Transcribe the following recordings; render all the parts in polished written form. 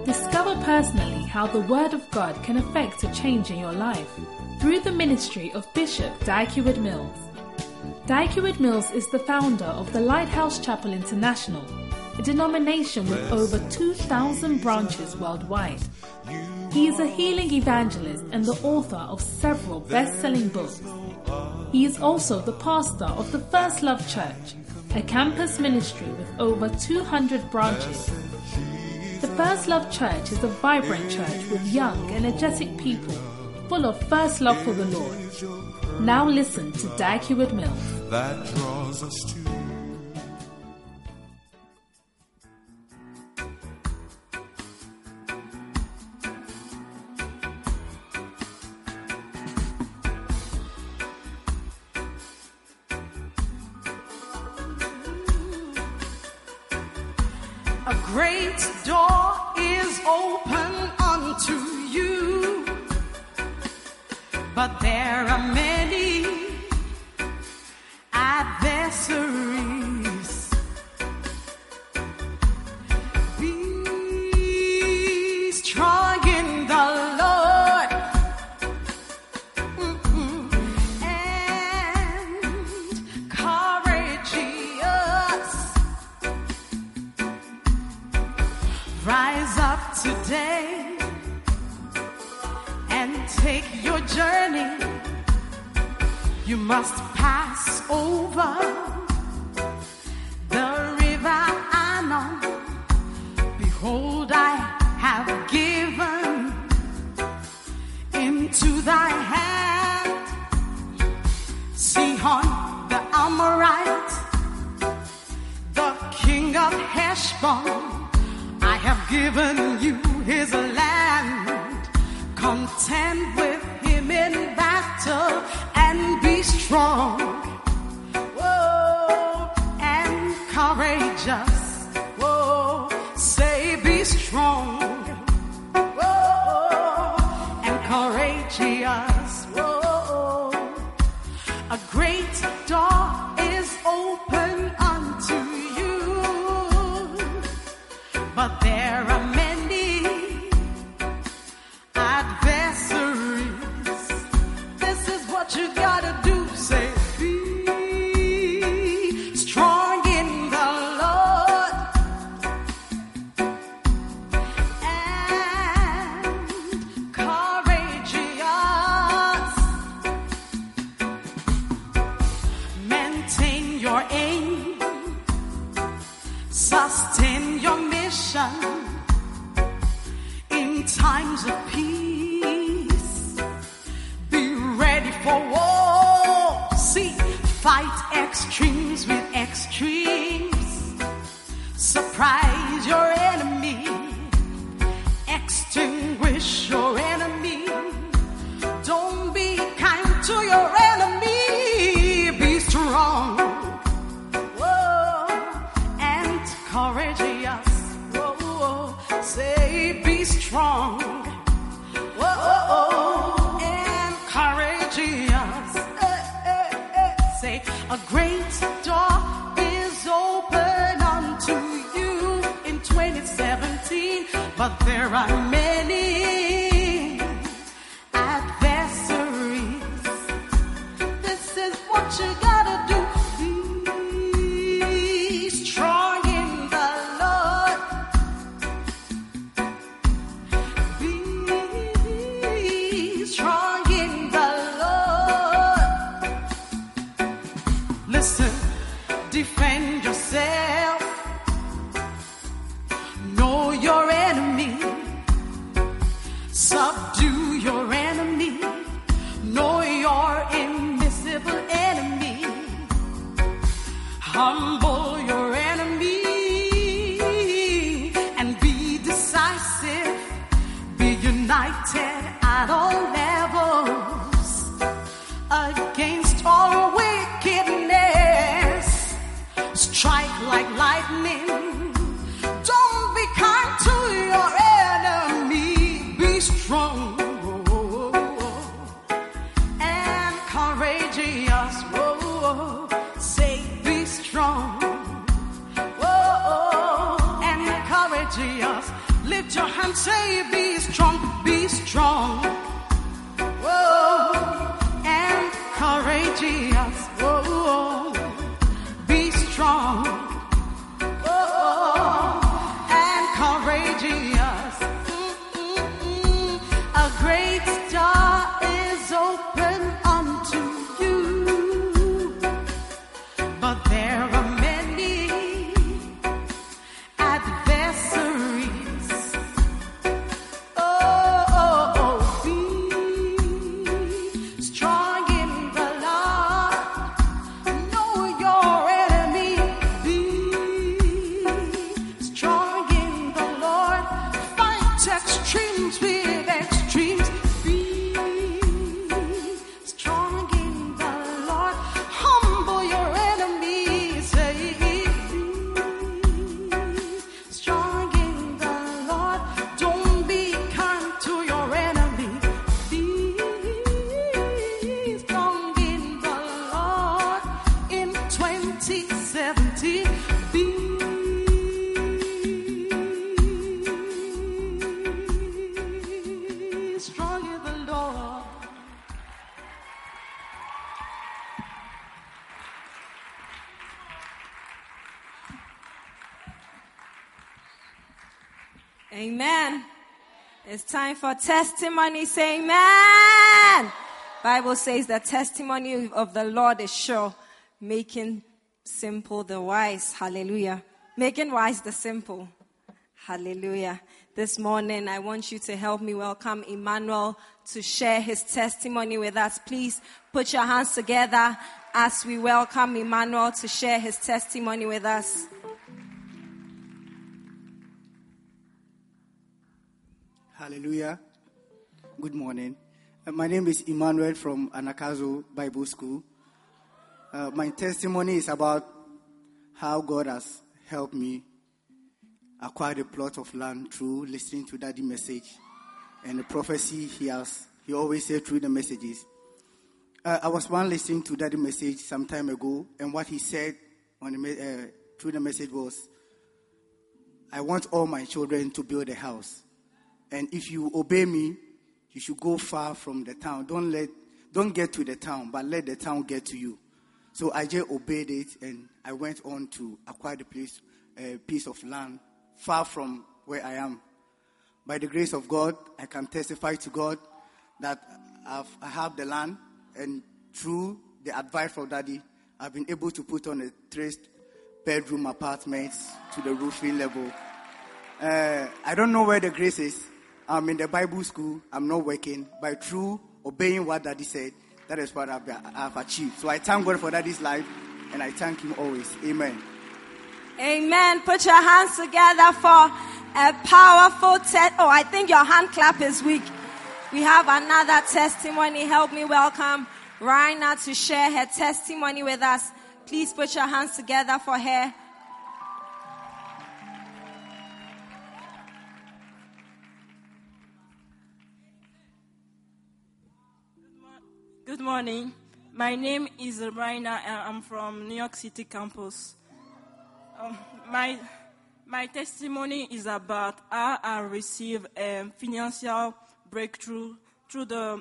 Discover personally how the Word of God can affect a change in your life through the ministry of Bishop Dag Heward-Mills. Dag Heward-Mills is the founder of the Lighthouse Chapel International, a denomination with over 2,000 branches worldwide. He is a healing evangelist and the author of several best-selling books. He is also the pastor of the First Love Church, a campus ministry with over 200 branches. The First Love Church is a vibrant church with young, energetic people, full of first love for the Lord. Now listen to Dag Heward-Mills. That draws us to a great door is open unto you, but there are many adversaries. Be strong in the Lord and courageous. Rise up today and take your journey. You must pass over the river Arnon. Behold, I have given into thy hand Sihon the Amorite, the king of Heshbon. I have given you his land. Contend with him in battle and be strong. Whoa, and courageous. Whoa, say be strong. Whoa, and courageous. Whoa, a great door is open unto you, but there are many adversaries. This is what you gotta do. Say, be strong in the Lord and courageous. Maintain your aim, sustain your mission in times of peace. Be ready for war. See, fight extremes with extremes. Surprise your enemy. Extinguish your enemy. Don't be kind to your enemy. Be strong. Whoa, and courageous. Whoa, say be strong. Whoa, and courageous. Say a great door is open unto you in 2017, but there are many adversaries. This is what you gotta do. Be strong in the Lord. Be strong in the Lord. Listen, defend yourself. Know your enemy. Lift your hand, say, be strong, be strong. Oh, and courageous. Oh, be strong. Oh, and courageous. A great door is open unto you, but there are many adversaries. Oh, be strong in the Lord. Know your enemy. Be strong in the Lord. Fight extremes with extremes. Be strong in the Lord. Humble your enemies. Say, be strong in the Lord. Don't be kind to your enemy. Be strong in the Lord. In 2017, be strong in the Lord. Amen. It's time for testimony. Say amen. Bible says the testimony of the Lord is sure, making simple the wise. Hallelujah. Making wise the simple. Hallelujah. This morning, I want you to help me welcome Emmanuel to share his testimony with us. Please put your hands together as we welcome Emmanuel to share his testimony with us. Hallelujah. Good morning. My name is Emmanuel from Anakazo Bible School. My testimony is about how God has helped me acquire a plot of land through listening to Daddy's message and the prophecy he always said through the messages. I was one listening to Daddy's message some time ago, and what he said on through the message was, I want all my children to build a house. And if you obey me, you should go far from the town. Don't get to the town, but let the town get to you. So I just obeyed it, and I went on to acquire a piece of land far from where I am. By the grace of God, I can testify to God that I have the land, and through the advice of Daddy, I've been able to put on a 3-bedroom apartment to the roofing level. I don't know where the grace is. I'm in the Bible school. I'm not working. But through obeying what Daddy said, that is what I've achieved. So I thank God for Daddy's life, and I thank him always. Amen. Amen. Put your hands together for a powerful I think your hand clap is weak. We have another testimony. Help me welcome Raina to share her testimony with us. Please put your hands together for her. Good morning. My name is Raina, and I'm from New York City campus. My testimony is about how I received a financial breakthrough through the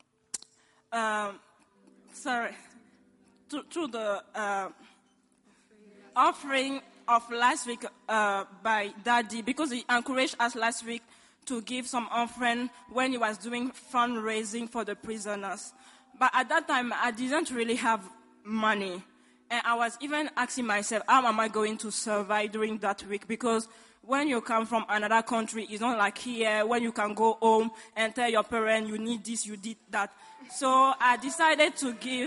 offering of last week by Daddy, because he encouraged us last week to give some offering when he was doing fundraising for the prisoners. But at that time, I didn't really have money. And I was even asking myself, how am I going to survive during that week? Because when you come from another country, it's not like here, when you can go home and tell your parents, you need this, you did that. So I decided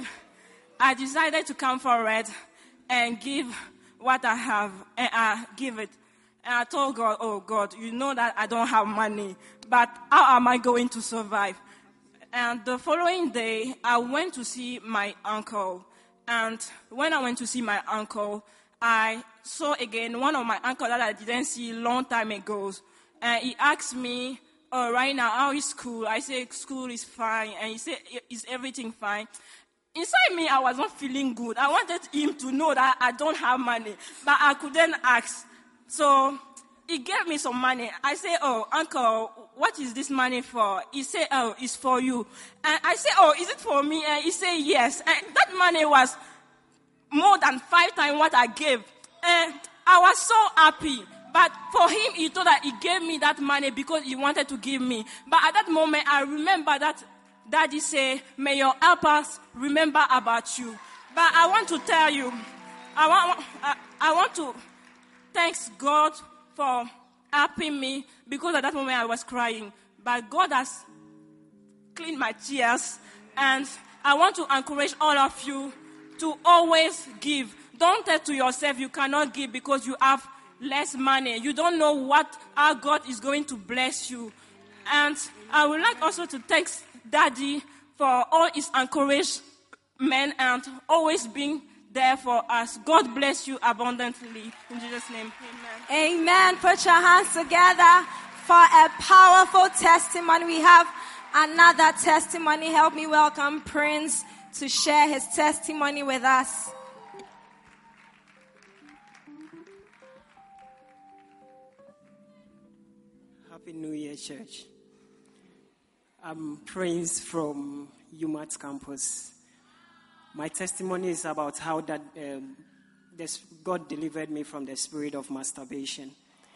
to come forward and give what I have, and I give it. And I told God, oh God, you know that I don't have money, but how am I going to survive? And the following day, I went to see my uncle. And when I went to see my uncle, I saw again one of my uncles that I didn't see a long time ago. And he asked me, oh, right now, how is school? I said, school is fine. And he said, is everything fine? Inside me, I was not feeling good. I wanted him to know that I don't have money, but I couldn't ask. So he gave me some money. I say, oh, uncle, what is this money for? He said, oh, it's for you. And I say, oh, is it for me? And he said, yes. And that money was more than 5 times what I gave. And I was so happy. But for him, he thought that he gave me that money because he wanted to give me. But at that moment, I remember that Daddy said, may your helpers remember about you. But I want to tell you, I want to thank God for helping me, because at that moment I was crying. But God has cleaned my tears. And I want to encourage all of you to always give. Don't tell to yourself you cannot give because you have less money. You don't know how God is going to bless you. And I would like also to thank Daddy for all his encouragement and always being there for us. God bless you abundantly. In Jesus' name, amen. Amen. Put your hands together for a powerful testimony. We have another testimony. Help me welcome Prince to share his testimony with us. Happy New Year, church. I'm Prince from UMAT campus. My testimony is about how that God delivered me from the spirit of masturbation.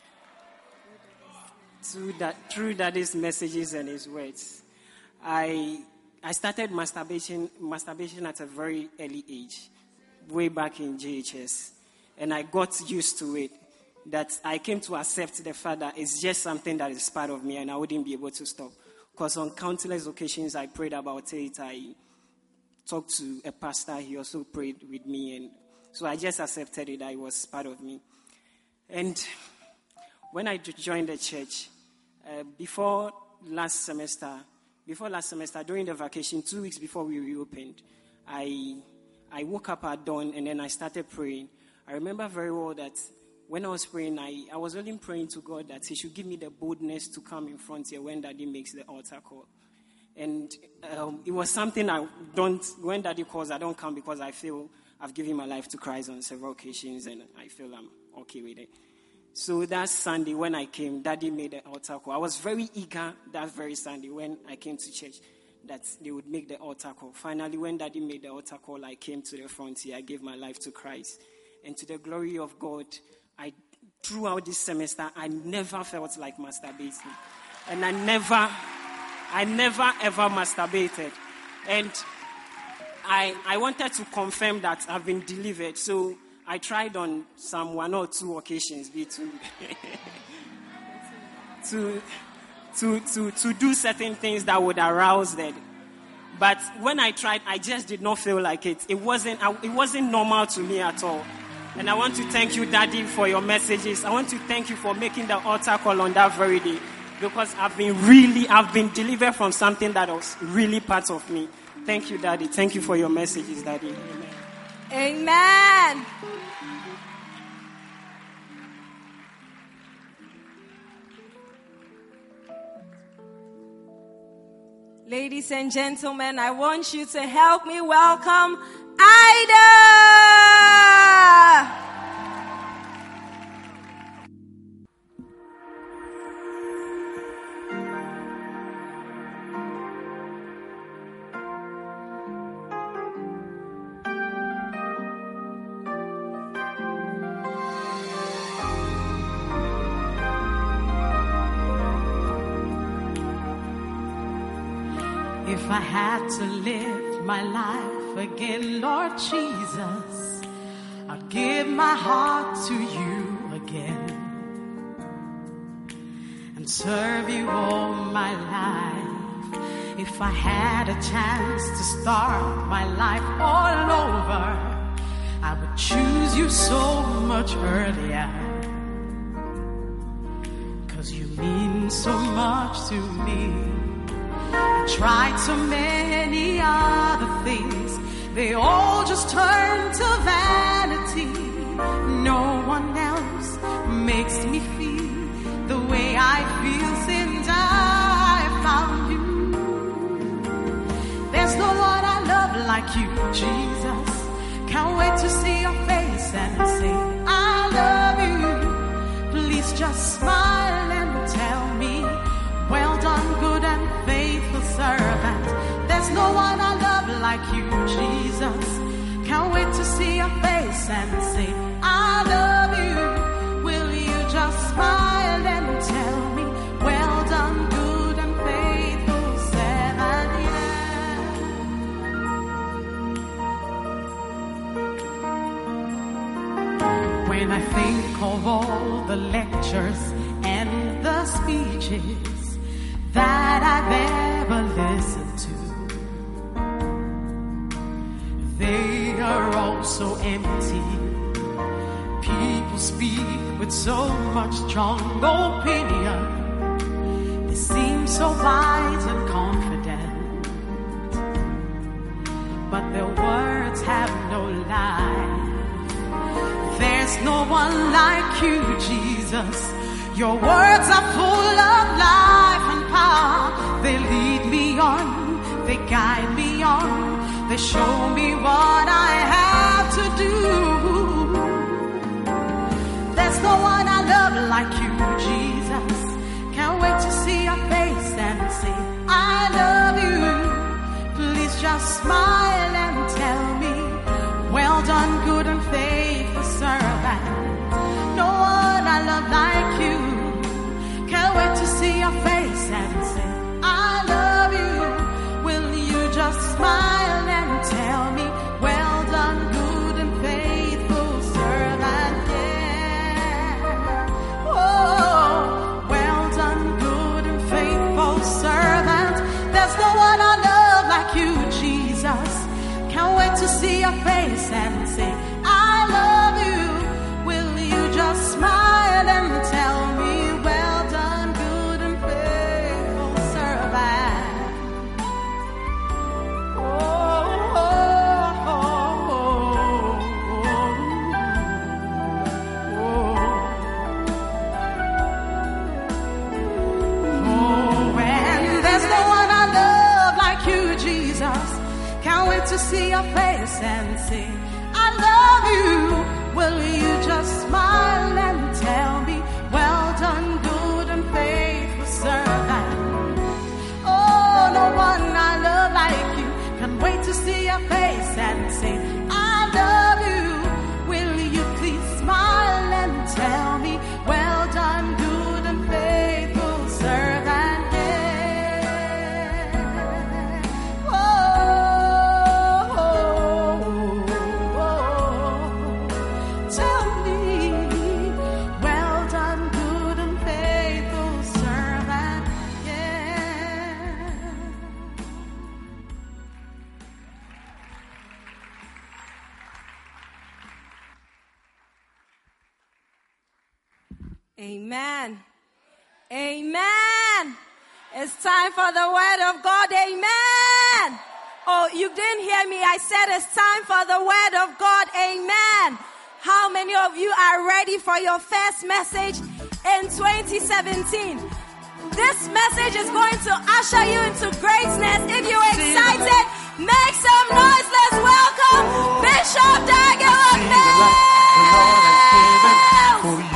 Through Daddy's messages and his words, I started masturbation at a very early age, way back in JHS, and I got used to it. That I came to accept the fact that it's just something that is part of me, and I wouldn't be able to stop. Because on countless occasions I prayed about it. I talked to a pastor. He also prayed with me, and so I just accepted it. That it was part of me. And when I joined the church, before last semester, during the vacation, 2 weeks before we reopened, I woke up at dawn and then I started praying. I remember very well that when I was praying, I was only praying to God that he should give me the boldness to come in front here when Daddy makes the altar call. And it was something when Daddy calls, I don't come because I feel I've given my life to Christ on several occasions and I feel I'm okay with it. So that Sunday when I came, Daddy made the altar call. I was very eager that very Sunday when I came to church that they would make the altar call. Finally, when Daddy made the altar call, I came to the front here. I gave my life to Christ. And to the glory of God, throughout this semester, I never felt like masturbating. And I never ever masturbated. And I wanted to confirm that I've been delivered. So I tried on some 1 or 2 occasions to do certain things that would arouse that. But when I tried, I just did not feel like it. It wasn't normal to me at all. And I want to thank you, Daddy, for your messages. I want to thank you for making the altar call on that very day. Because I've been delivered from something that was really part of me. Thank you, Daddy. Thank you for your messages, Daddy. Amen. Amen. Ladies and gentlemen, I want you to help me welcome Ida. If I had to live my life again, Lord Jesus, I'd give my heart to you again and serve you all my life. If I had a chance to start my life all over, I would choose you so much earlier, 'cause you mean so much to me. I tried so many other things, they all just turn to vanity. No one else makes me feel the way I feel since I found you. There's no one I love like you, Jesus. Can't wait to see your face and say I love you. Please just just smile and tell me, well done, good and faithful servant. There's no one I love like you, Jesus. Can't wait to see your face and say, I love you. Will you just smile and tell me, well done, good and faithful servant, yeah. When I think of all the lectures and the speeches that I've ever listened to, they are all so empty. People speak with so much strong opinion. They seem so wise and confident, but their words have no life. There's no one like you, Jesus. Your words are full of life and power. They lead me on, they guide me on. They show me what I have to do. There's no one I love like you, Jesus. Can't wait to see your face and say, I love you. Please just smile and tell me, well done, good and faithful servant. No one I love like you. Can't wait to see your face and say, I love you. Will you just smile and tell me, well done, good and faithful servant, yeah. Oh, well done, good and faithful servant. There's no one I love like you, Jesus. Can't wait to see your face and say, I love you. Will you just smile and tell me, well done, good and faithful servant. Can't wait to see your face and say, I love you. Will you just smile and tell me, well done, good and faithful servant. Oh, no one I love like you. Can't wait to see your face and say, I love you. Will you please smile and tell me, well done, good and faithful servant. Amen. Amen. It's time for the word of God. Amen. Oh, you didn't hear me. I said it's time for the word of God. Amen. How many of you are ready for your first message in 2017? This message is going to usher you into greatness. If you're excited, make some noise. Let's welcome Bishop Dag Heward-Mills.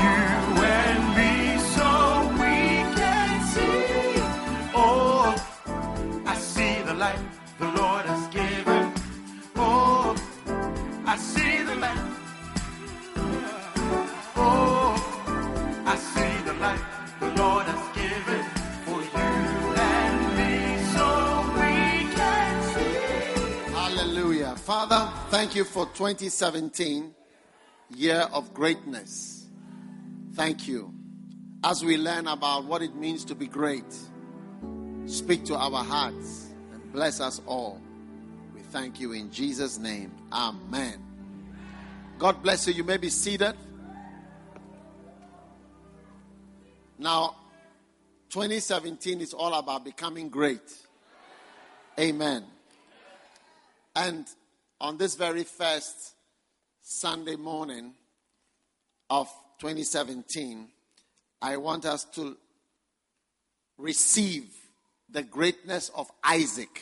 Light the Lord has given. Oh, I see the light. Oh, I see the light the Lord has given for you and me, so we can see. Hallelujah. Father, thank you for 2017, year of greatness. Thank you. As we learn about what it means to be great, speak to our hearts. Bless us all. We thank you in Jesus' name. Amen. God bless you. You may be seated. Now, 2017 is all about becoming great. Amen. And on this very first Sunday morning of 2017, I want us to receive the greatness of Isaac.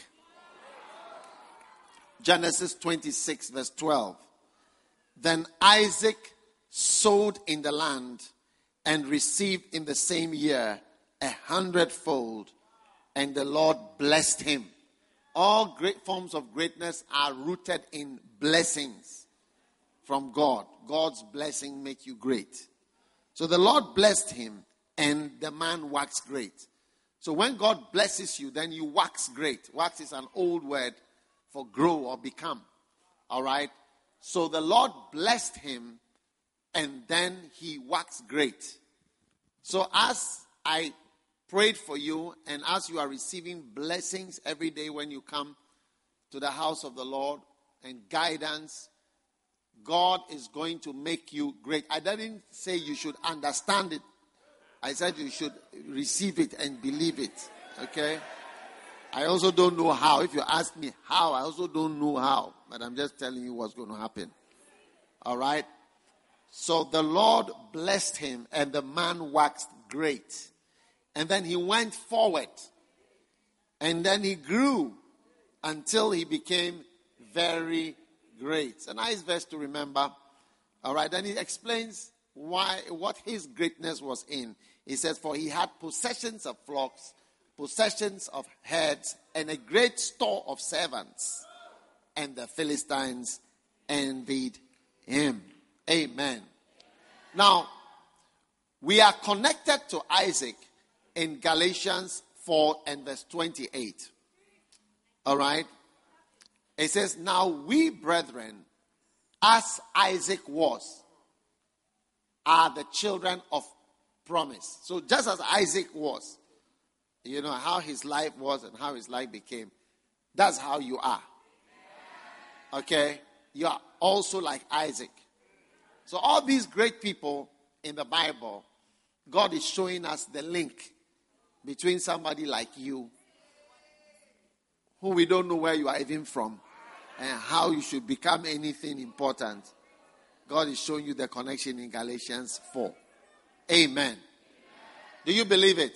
Genesis 26 verse 12. Then Isaac sowed in the land and received in the same year 100-fold, and the Lord blessed him. All great forms of greatness are rooted in blessings from God. God's blessing make you great. So the Lord blessed him, and the man waxed great. So when God blesses you, then you wax great. Wax is an old word for grow or become. All right? So the Lord blessed him, and then he waxed great. So as I prayed for you, and as you are receiving blessings every day when you come to the house of the Lord and guidance, God is going to make you great. I didn't say you should understand it. I said you should receive it and believe it. Okay? I also don't know how. If you ask me how, I also don't know how. But I'm just telling you what's going to happen. All right? So the Lord blessed him, and the man waxed great. And then he went forward. And then he grew until he became very great. It's a nice verse to remember. All right? Then he explains what his greatness was in. He says, for he had possessions of flocks, possessions of herds, and a great store of servants. And the Philistines envied him. Amen. Now, we are connected to Isaac in Galatians 4 and verse 28. All right? It says, now we, brethren, as Isaac was, are the children of promise. So just as Isaac was, you know, how his life was and how his life became, that's how you are. Okay? You are also like Isaac. So all these great people in the Bible, God is showing us the link between somebody like you, who we don't know where you are even from, and how you should become anything important. God is showing you the connection in Galatians 4. Amen. Do you believe it?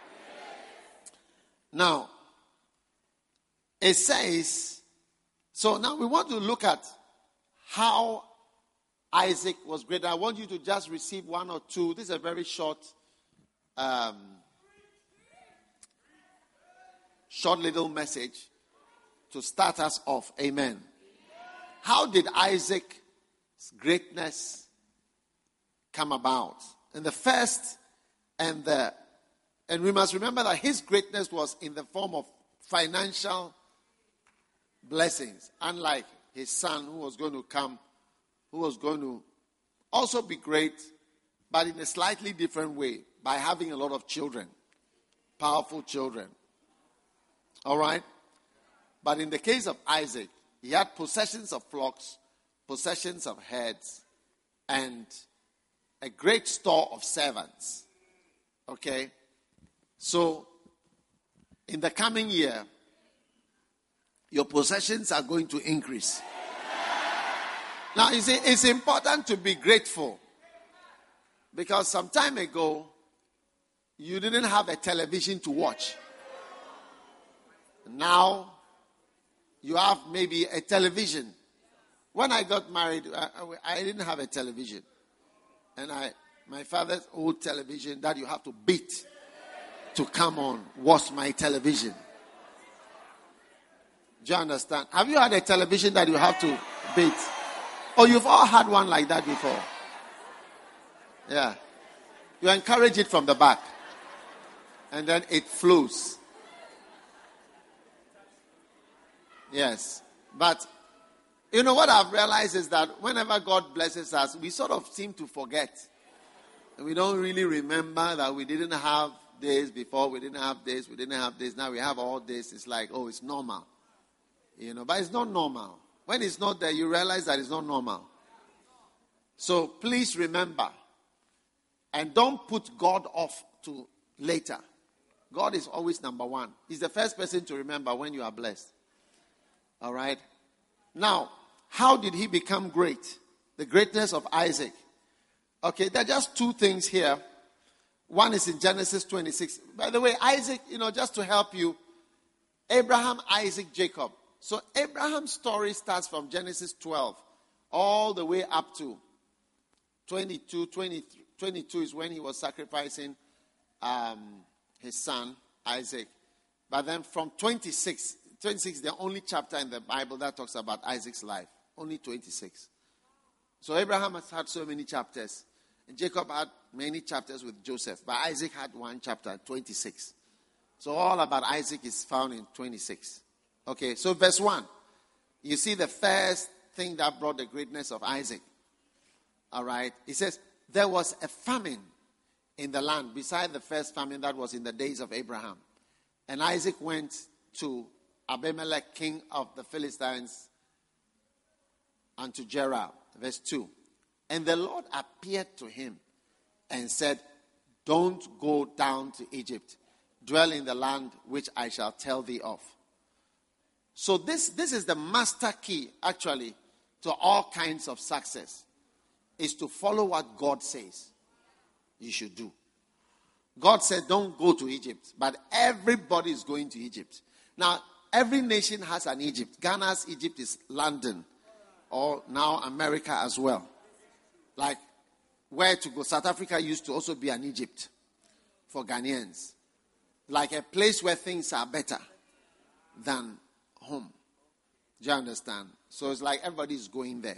Now, it says, so now we want to look at how Isaac was great. I want you to just receive one or two. This is a very short little message to start us off. Amen. How did Isaac's greatness come about? And the first, and we must remember that his greatness was in the form of financial blessings, unlike his son who was going to come, who was going to also be great, but in a slightly different way, by having a lot of children, powerful children. All right? But in the case of Isaac, he had possessions of flocks, possessions of herds, and a great store of servants. Okay? So, in the coming year, your possessions are going to increase. Now, you see, it's important to be grateful. Because some time ago, you didn't have a television to watch. Now, you have maybe a television. When I got married, I didn't have a television. And my father's old television that you have to beat to come on was my television. Do you understand? Have you had a television that you have to beat? Oh, you've all had one like that before. Yeah. You encourage it from the back. And then it flows. Yes. But, you know, what I've realized is that whenever God blesses us, we sort of seem to forget. And we don't really remember that we didn't have this before. We didn't have this. We didn't have this. Now we have all this. It's like, oh, it's normal. You know, but it's not normal. When it's not there, you realize that it's not normal. So please remember. And don't put God off to later. God is always number one. He's the first person to remember when you are blessed. All right? Now, how did he become great? The greatness of Isaac. Okay, there are just two things here. One is in Genesis 26. By the way, Isaac, you know, just to help you, Abraham, Isaac, Jacob. So Abraham's story starts from Genesis 12 all the way up to 22, 23, 22 is when he was sacrificing his son, Isaac. But then from 26 is the only chapter in the Bible that talks about Isaac's life. Only 26. So Abraham has had so many chapters. And Jacob had many chapters with Joseph. But Isaac had one chapter, 26. So all about Isaac is found in 26. Okay, so verse 1. You see the first thing that brought the greatness of Isaac. All right. It says, there was a famine in the land beside the first famine that was in the days of Abraham. And Isaac went to Abimelech, king of the Philistines, unto Gerar. Verse 2. And the Lord appeared to him and said, don't go down to Egypt. Dwell in the land which I shall tell thee of. So this is the master key, actually, to all kinds of success, is to follow what God says you should do. God said, don't go to Egypt, but everybody is going to Egypt. Now, every nation has an Egypt. Ghana's Egypt is London, or now America as well. Like, where to go? South Africa used to also be an Egypt for Ghanaians. Like a place where things are better than home. Do you understand? So it's like everybody's going there.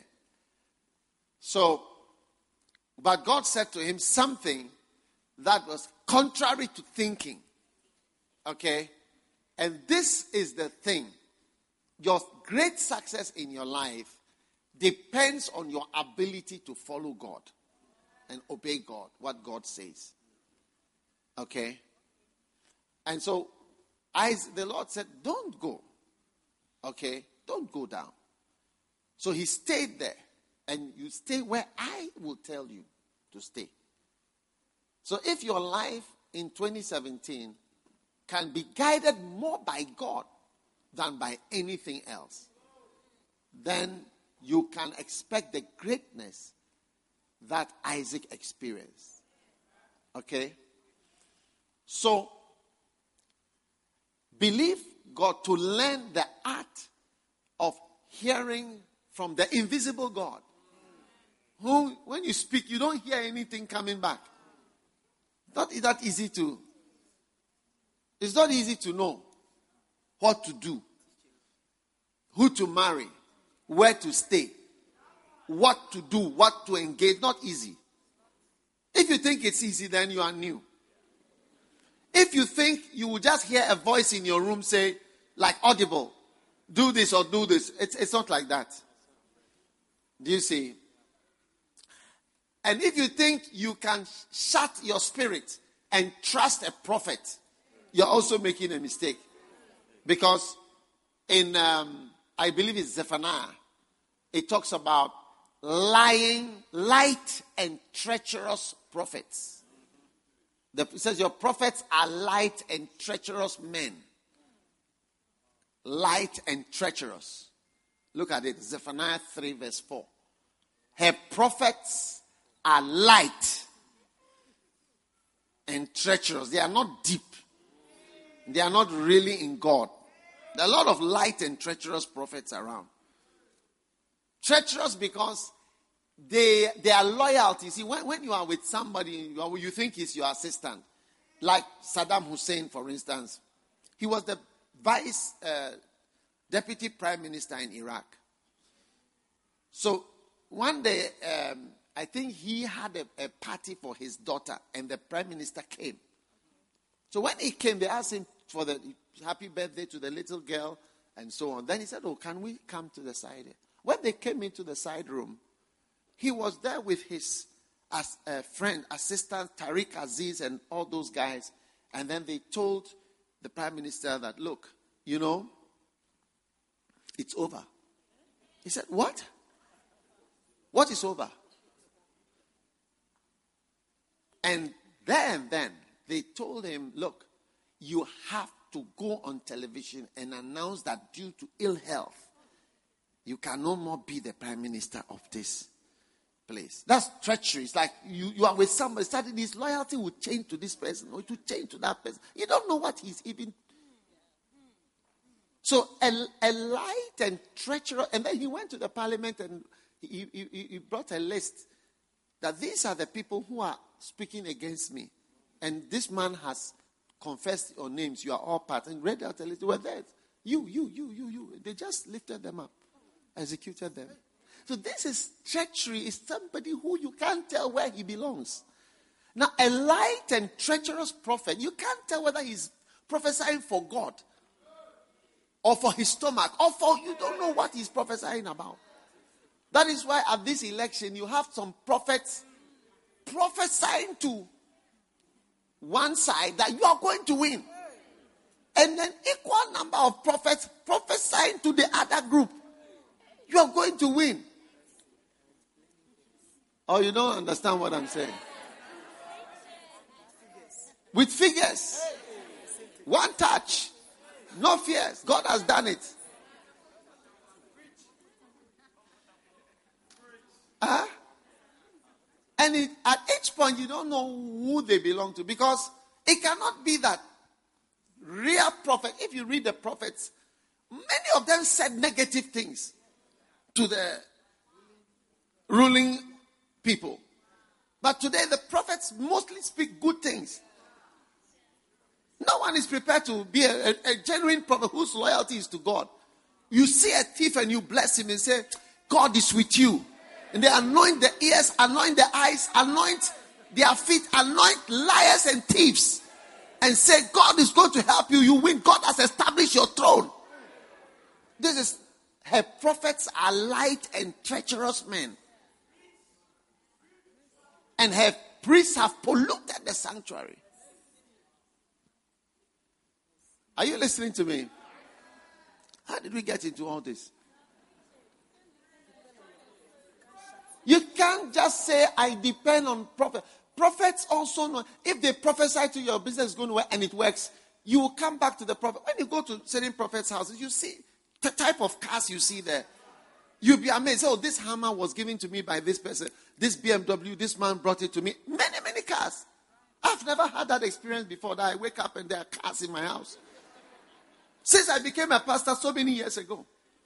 So, but God said to him something that was contrary to thinking. Okay? And this is the thing. Your great success in your life depends on your ability to follow God and obey God, what God says. Okay? And so, the Lord said, don't go. Okay? Don't go down. So he stayed there. And you stay where I will tell you to stay. So if your life in 2017 can be guided more by God than by anything else, then you can expect the greatness that Isaac experienced. Okay? So, believe God to learn the art of hearing from the invisible God. Who, when you speak, you don't hear anything coming back. It's not easy to know what to do, who to marry, where to stay, what to do, what to engage. Not easy. If you think it's easy, then you are new. If you think you will just hear a voice in your room say, like audible, do this or do this, it's not like that. Do you see? And if you think you can shut your spirit and trust a prophet, you're also making a mistake. Because in, I believe it's Zephaniah, it talks about lying, light and treacherous prophets. It says your prophets are light and treacherous men. Light and treacherous. Look at it. Zephaniah 3 verse 4. Her prophets are light and treacherous. They are not deep. They are not really in God. There are a lot of light and treacherous prophets around. Treacherous because their loyalty. See, when you are with somebody, you think he's your assistant. Like Saddam Hussein, for instance. He was the deputy prime minister in Iraq. So, one day, I think he had a party for his daughter, and the prime minister came. So when he came, they asked him for the happy birthday to the little girl, and so on. Then he said, can we come to the side? When they came into the side room, he was there with his friend, assistant, Tariq Aziz, and all those guys. And then they told the prime minister that, look, it's over. He said, what? What is over? And then they told him, look, you have to go on television and announce that due to ill health, you can no more be the prime minister of this place. That's treachery. It's like you are with somebody, suddenly his loyalty will change to this person or it will change to that person. You don't know what he's even. So a light and treacherous, and then he went to the parliament and he brought a list that these are the people who are speaking against me. And this man has confessed your names. You are all part. And read out a little. Were there. You. They just lifted them up, executed them. So this is treachery. Is somebody who you can't tell where he belongs. Now, a light and treacherous prophet, you can't tell whether he's prophesying for God or for his stomach or for, you don't know what he's prophesying about. That is why at this election, you have some prophets prophesying to one side that you are going to win. And then equal number of prophets prophesying to the other group. You are going to win. Oh, you don't understand what I'm saying? With figures. One touch. No fears. God has done it. And at each point, you don't know who they belong to. Because it cannot be that real prophet, if you read the prophets, many of them said negative things to the ruling people. But today, the prophets mostly speak good things. No one is prepared to be a genuine prophet whose loyalty is to God. You see a thief and you bless him and say, God is with you. And they anoint the ears, anoint the eyes, anoint their feet, anoint liars and thieves. And say, God is going to help you. You win. God has established your throne. This is, her prophets are light and treacherous men. And her priests have polluted the sanctuary. Are you listening to me? How did we get into all this? You can't just say, I depend on prophets. Prophets also know, if they prophesy to your business is going to work and it works, you will come back to the prophet. When you go to certain prophets' houses, you see the type of cars you see there. You'll be amazed. Oh, this hammer was given to me by this person. This BMW, this man brought it to me. Many, many cars. I've never had that experience before, that I wake up and there are cars in my house. Since I became a pastor so many years ago.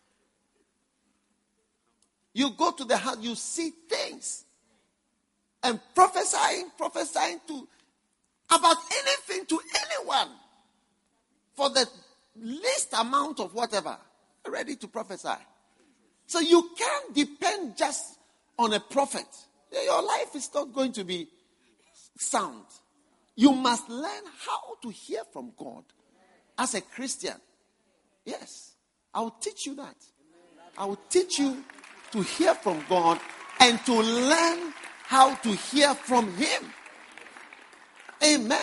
You go to the house, you see things. And prophesying to about anything to anyone. For the least amount of whatever. Ready to prophesy. So you can't depend just on a prophet. Your life is not going to be sound. You must learn how to hear from God as a Christian. Yes. I will teach you that. I will teach you to hear from God and to learn how to hear from Him. Amen.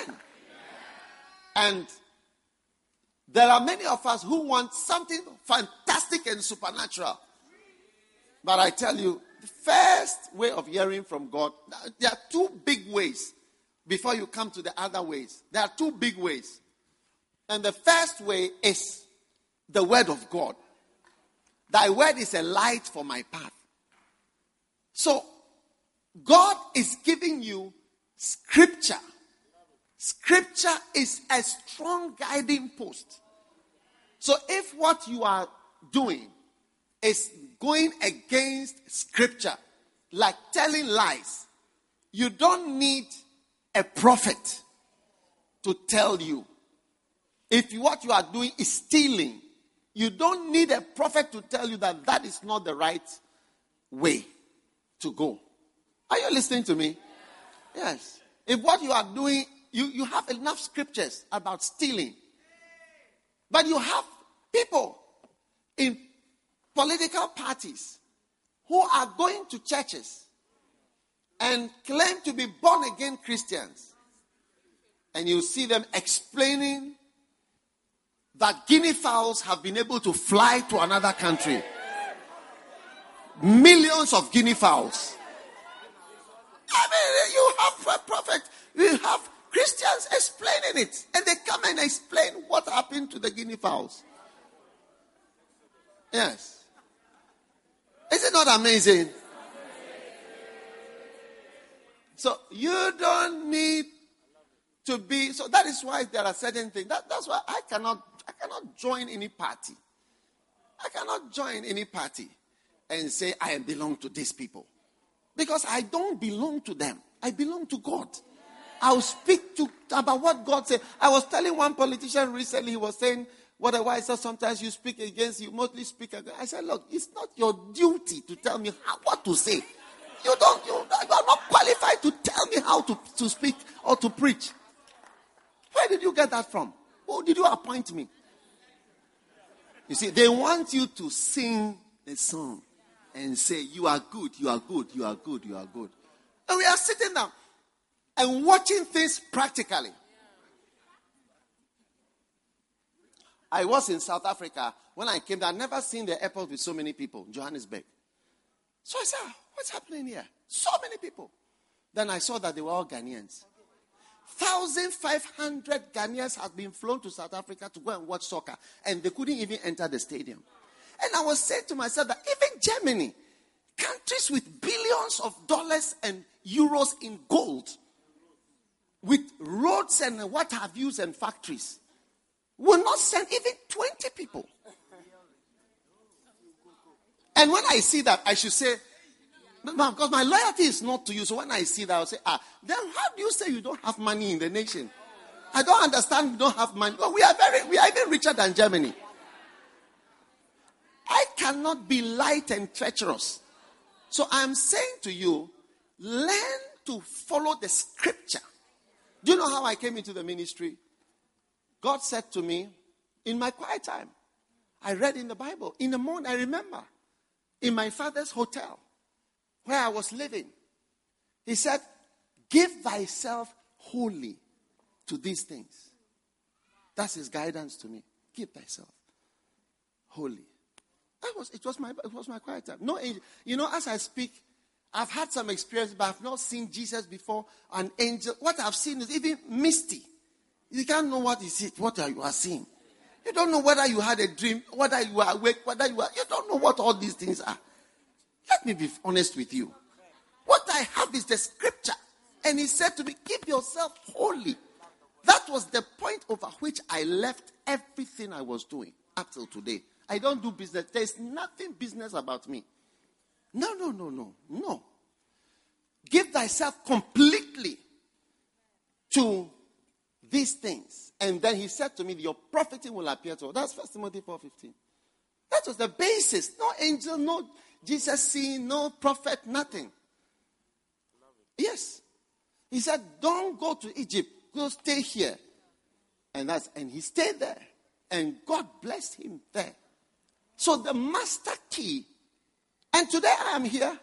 And there are many of us who want something fantastic and supernatural. But I tell you, the first way of hearing from God, there are two big ways before you come to the other ways. There are two big ways. And the first way is the word of God. Thy word is a light for my path. So, God is giving you scripture. Scripture is a strong guiding post. So, if what you are doing is going against scripture, like telling lies, you don't need a prophet to tell you. If what you are doing is stealing, you don't need a prophet to tell you that that is not the right way to go. Are you listening to me? Yes. If what you are doing, you have enough scriptures about stealing. But you have people in political parties who are going to churches and claim to be born again Christians. And you see them explaining that guinea fowls have been able to fly to another country. Millions of guinea fowls. I mean, you have a prophet, you have Christians explaining it. And they come and explain what happened to the guinea fowls. Yes. Is it not amazing? So you don't need to be, so that is why there are certain things. That's why I cannot join any party. I cannot join any party and say I belong to these people. Because I don't belong to them. I belong to God. I'll speak about what God said. I was telling one politician recently, he was saying, whatever I said, sometimes you speak against, you mostly speak against. I said, look, it's not your duty to tell me what to say. You are not qualified to tell me how to speak or to preach. Where did you get that from? Who did you appoint me? You see, they want you to sing a song and say, you are good, you are good, you are good, you are good. And we are sitting down and watching things practically. I was in South Africa. When I came there, I'd never seen the airport with so many people, Johannesburg. So I said, what's happening here? So many people. Then I saw that they were all Ghanaians. 1,500 Ghanaians had been flown to South Africa to go and watch soccer, and they couldn't even enter the stadium. And I was saying to myself that even Germany, countries with billions of dollars and euros in gold, with roads and what have yous and factories, will not send even 20 people. And when I see that, I should say, because my loyalty is not to you. So when I see that, I'll say, then how do you say you don't have money in the nation? I don't understand you don't have money. But we are even richer than Germany. I cannot be light and treacherous. So I'm saying to you, learn to follow the scripture. Do you know how I came into the ministry? God said to me, in my quiet time, I read in the Bible. In the morning, I remember, in my father's hotel, where I was living, he said, give thyself wholly to these things. That's his guidance to me. Give thyself wholly. It was my quiet time. No, as I speak, I've had some experience, but I've not seen Jesus before. An angel. What I've seen is even misty. You can't know what is it, what you are seeing. You don't know whether you had a dream, whether you are awake, you don't know what all these things are. Let me be honest with you. What I have is the scripture. And he said to me, keep yourself holy. That was the point over which I left everything I was doing up till today. I don't do business. There's nothing business about me. No. Give thyself completely to these things. And then he said to me, your profiting will appear to all. That's 1 Timothy 4:15. That was the basis. No angel, no Jesus seeing, no prophet, nothing. Yes. He said, don't go to Egypt. Go stay here. And he stayed there. And God blessed him there. So the master key. And today I am here.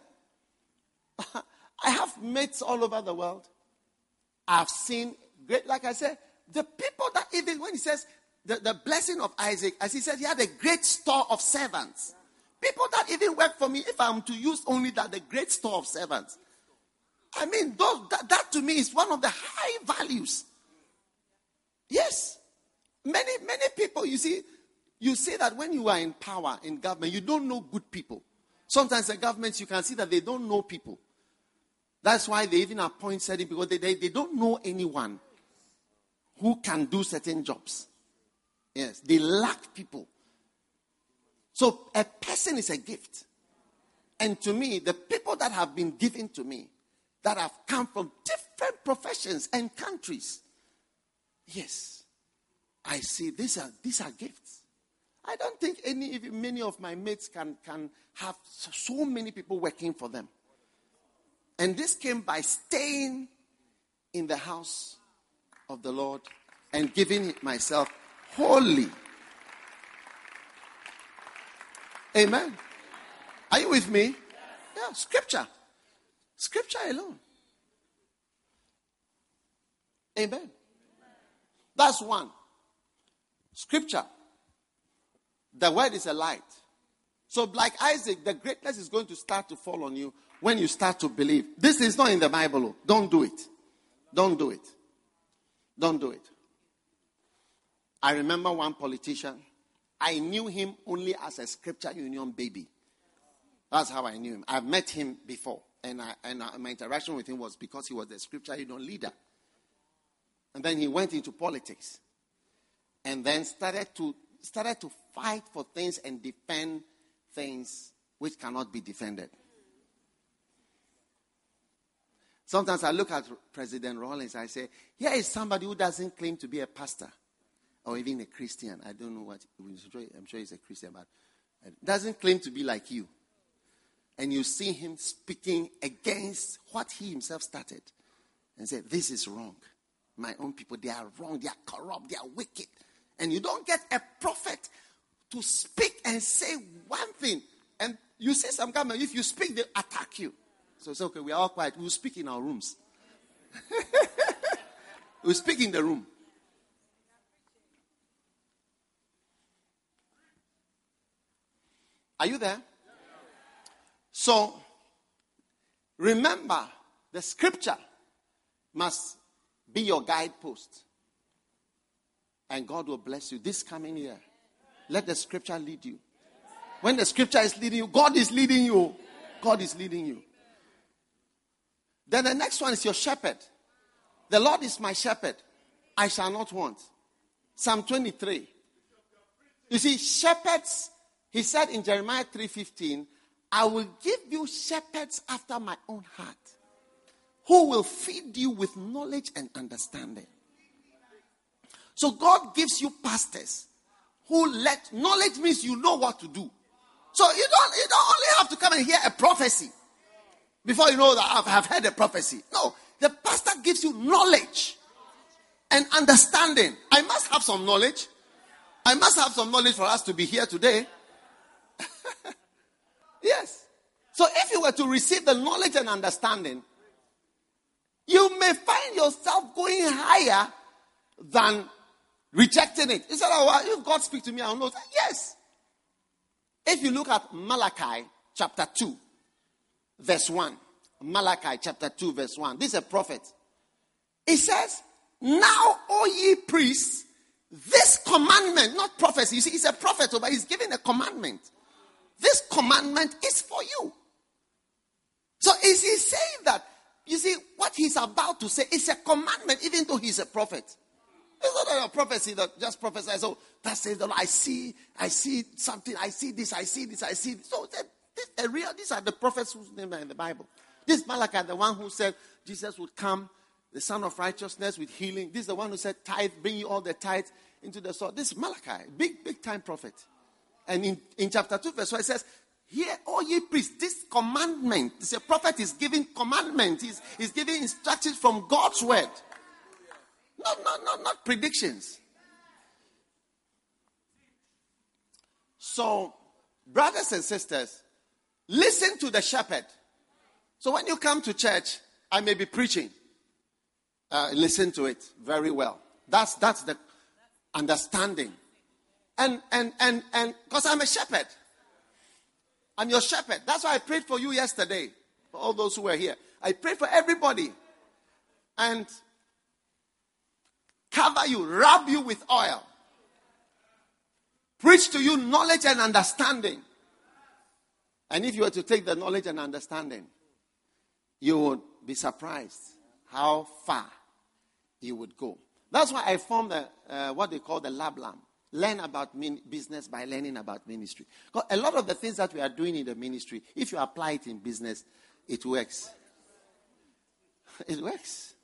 I have mates all over the world. I've seen great, like I said, the people that even when he says the blessing of Isaac, as he said, he had a great store of servants. People that even work for me, if I'm to use only that, the great store of servants. I mean, that to me is one of the high values. Yes. Many people, you see that when you are in power, in government, you don't know good people. Sometimes the governments, you can see that they don't know people. That's why they even appoint certain people. They don't know anyone who can do certain jobs. Yes, they lack people. So a person is a gift. And to me, the people that have been given to me, that have come from different professions and countries, yes, I see these are gifts. I don't think many of my mates can have so many people working for them. And this came by staying in the house of the Lord and giving myself wholly. Amen. Are you with me? Yeah, scripture. Scripture alone. Amen. That's one. Scripture. The word is a light. So like Isaac, the greatness is going to start to fall on you when you start to believe. This is not in the Bible. Don't do it. Don't do it. Don't do it. I remember one politician. I knew him only as a Scripture Union baby. That's how I knew him. I've met him before. And my interaction with him was because he was the Scripture Union leader. And then he went into politics. And then started to fight for things and defend things which cannot be defended. Sometimes I look at President Rawlings, I say, here is somebody who doesn't claim to be a pastor or even a Christian. I don't know what, I'm sure he's a Christian, but doesn't claim to be like you. And you see him speaking against what he himself started and say, this is wrong. My own people, they are wrong, they are corrupt, they are wicked. And you don't get a prophet to speak and say one thing. And you say some government, if you speak, they attack you. So it's okay, we are all quiet. We'll speak in our rooms. We'll speak in the room. Are you there? So, remember, the scripture must be your guidepost. And God will bless you this coming year. Let the scripture lead you. When the scripture is leading you, God is leading you. God is leading you. Then the next one is your shepherd. The Lord is my shepherd. I shall not want. Psalm 23. You see, shepherds, he said in Jeremiah 3:15, I will give you shepherds after my own heart, who will feed you with knowledge and understanding. So God gives you pastors who knowledge means you know what to do. So you don't only have to come and hear a prophecy before you know that I have heard a prophecy. No, the pastor gives you knowledge and understanding. I must have some knowledge. I must have some knowledge for us to be here today. Yes. So if you were to receive the knowledge and understanding, you may find yourself going higher than rejecting it. He said, if God speaks to me, I'll know. Yes. If you look at Malachi chapter 2, verse 1. Malachi chapter 2, verse 1. This is a prophet. It says, now, O ye priests, this commandment, not prophecy. You see, he's a prophet, but he's giving a commandment. This commandment is for you. So is he saying that, you see, what he's about to say is a commandment, even though he's a prophet. It's not a prophecy that just prophesies. So that says the Lord, I see something, I see this. So these are the prophets whose names are in the Bible. This Malachi, the one who said Jesus would come, the Son of Righteousness with healing. This is the one who said tithe, bring you all the tithe into the soul. This is Malachi, big time prophet. And in chapter 2, verse 1, it says, hear, all ye priests, this commandment. This prophet is giving commandment. He's giving instructions from God's word. Not predictions. So, brothers and sisters, listen to the shepherd. So when you come to church, I may be preaching. Listen to it very well. That's the understanding. And because I'm a shepherd. I'm your shepherd. That's why I prayed for you yesterday. For all those who were here. I prayed for everybody. And cover you, rub you with oil. Preach to you knowledge and understanding. And if you were to take the knowledge and understanding, you would be surprised how far you would go. That's why I formed what they call the Lab Lamb. Learn about business by learning about ministry. Because a lot of the things that we are doing in the ministry, if you apply it in business, it works. It works.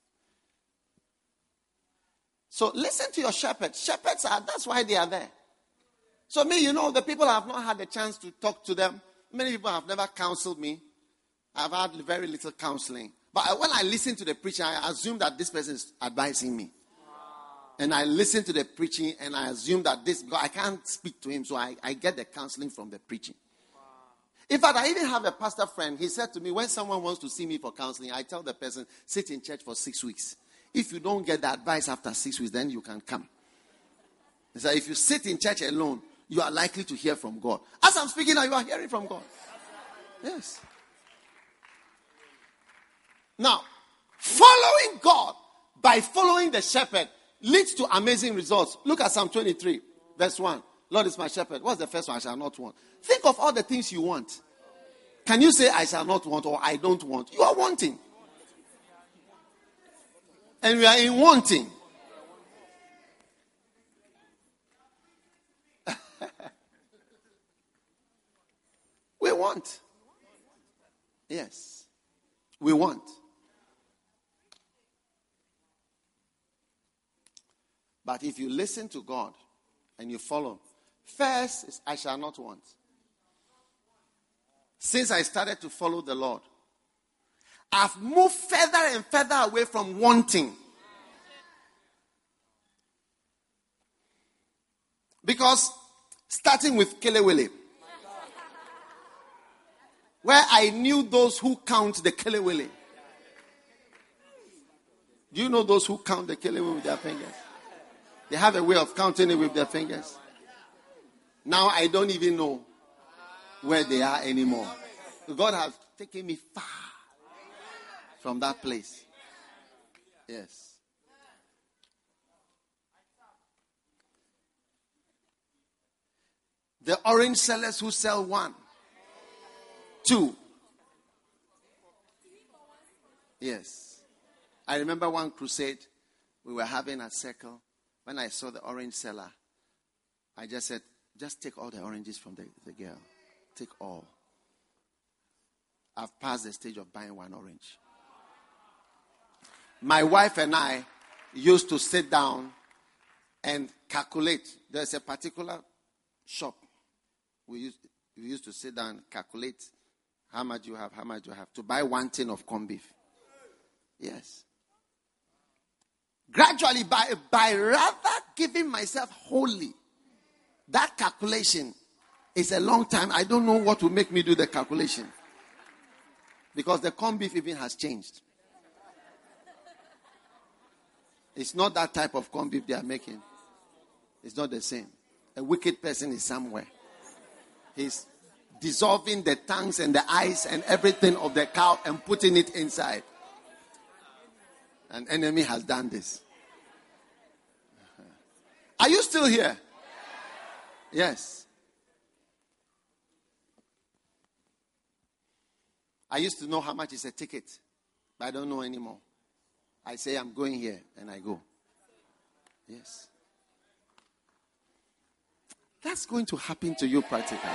So listen to your shepherds. Shepherds that's why they are there. So the people have not had a chance to talk to them. Many people have never counseled me. I've had very little counseling. But when I listen to the preaching, I assume that this person is advising me. And I listen to the preaching and I assume that I can't speak to him, so I get the counseling from the preaching. In fact, I even have a pastor friend. He said to me, when someone wants to see me for counseling, I tell the person, sit in church for 6 weeks. If you don't get the advice after 6 weeks, then you can come. He said, if you sit in church alone, you are likely to hear from God. As I'm speaking now, you are hearing from God. Yes. Now, following God by following the shepherd leads to amazing results. Look at Psalm 23, verse 1. Lord is my shepherd. What's the first one? I shall not want. Think of all the things you want. Can you say I shall not want or I don't want? You are wanting. And we are in wanting. We want. Yes. We want. But if you listen to God and you follow, first is I shall not want. Since I started to follow the Lord, I've moved further and further away from wanting. Because starting with Kelewele, where I knew those who count the Kelewele. Do you know those who count the Kelewele with their fingers? They have a way of counting it with their fingers. Now I don't even know where they are anymore. God has taken me far from that place. Yes. The orange sellers who sell 1, 2. Yes. I remember one crusade we were having at Circle. When I saw the orange seller, I just said, just take all the oranges from the girl. Take all. I've passed the stage of buying 1 orange. My wife and I used to sit down and calculate. There's a particular shop. We used to sit down and calculate how much you have to buy 1 tin of corned beef. Yes. Gradually, by rather giving myself wholly, that calculation is a long time. I don't know what will make me do the calculation. Because the corned beef even has changed. It's not that type of corned beef they are making. It's not the same. A wicked person is somewhere. He's dissolving the tongues and the eyes and everything of the cow and putting it inside. An enemy has done this. Are you still here? Yes. I used to know how much is a ticket, but I don't know anymore. I say I'm going here and I go. Yes. That's going to happen to you practically.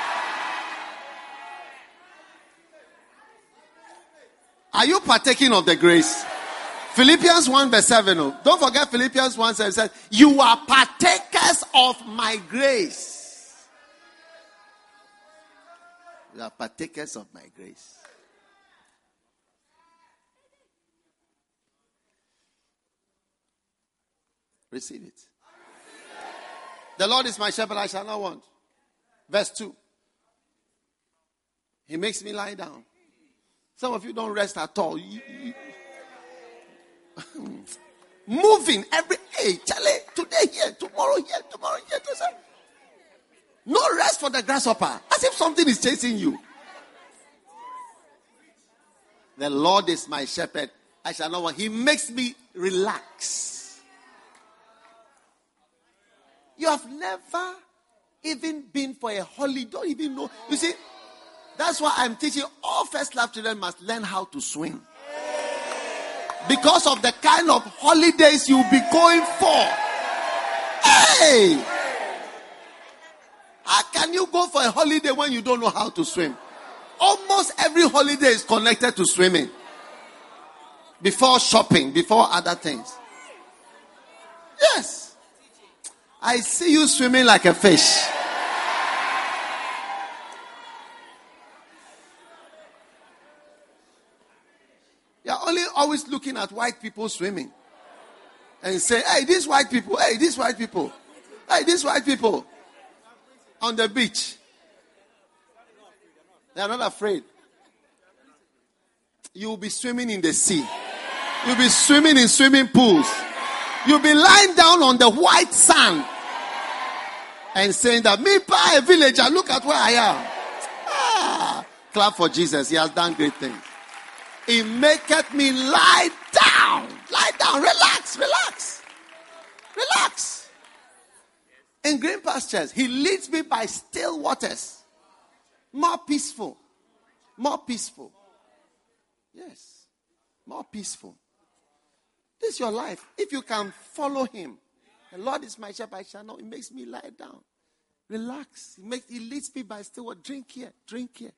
Are you partaking of the grace? Philippians 1 verse 7. Don't forget Philippians 1 7 says, you are partakers of my grace. You are partakers of my grace. Receive it. The Lord is my shepherd, I shall not want. Verse 2. He makes me lie down. Some of you don't rest at all. Moving every Charlie, today here, tomorrow here, tomorrow here. No rest for the grasshopper. As if something is chasing you. The Lord is my shepherd, I shall not want. He makes me relax. You have never even been for a holiday. Don't even know. You see, that's why I'm teaching all first love children must learn how to swim. Because of the kind of holidays you'll be going for. Hey! How can you go for a holiday when you don't know how to swim? Almost every holiday is connected to swimming. Before shopping, before other things. Yes. I see you swimming like a fish. You're only always looking at white people swimming. And say, hey, these white people, hey, these white people. Hey, these white people. On the beach. They are not afraid. You'll be swimming in the sea. You'll be swimming in swimming pools. You'll be lying down on the white sand and saying that, me pa a villager, look at where I am. Clap for Jesus. He has done great things. He maketh me lie down. Lie down. Relax. Relax. Relax. In green pastures, he leads me by still waters. More peaceful. More peaceful. Yes. More peaceful. This is your life. If you can follow him. The Lord is my shepherd, I shall not. It makes me lie down. Relax. He leads me by still water. Drink here. Drink here.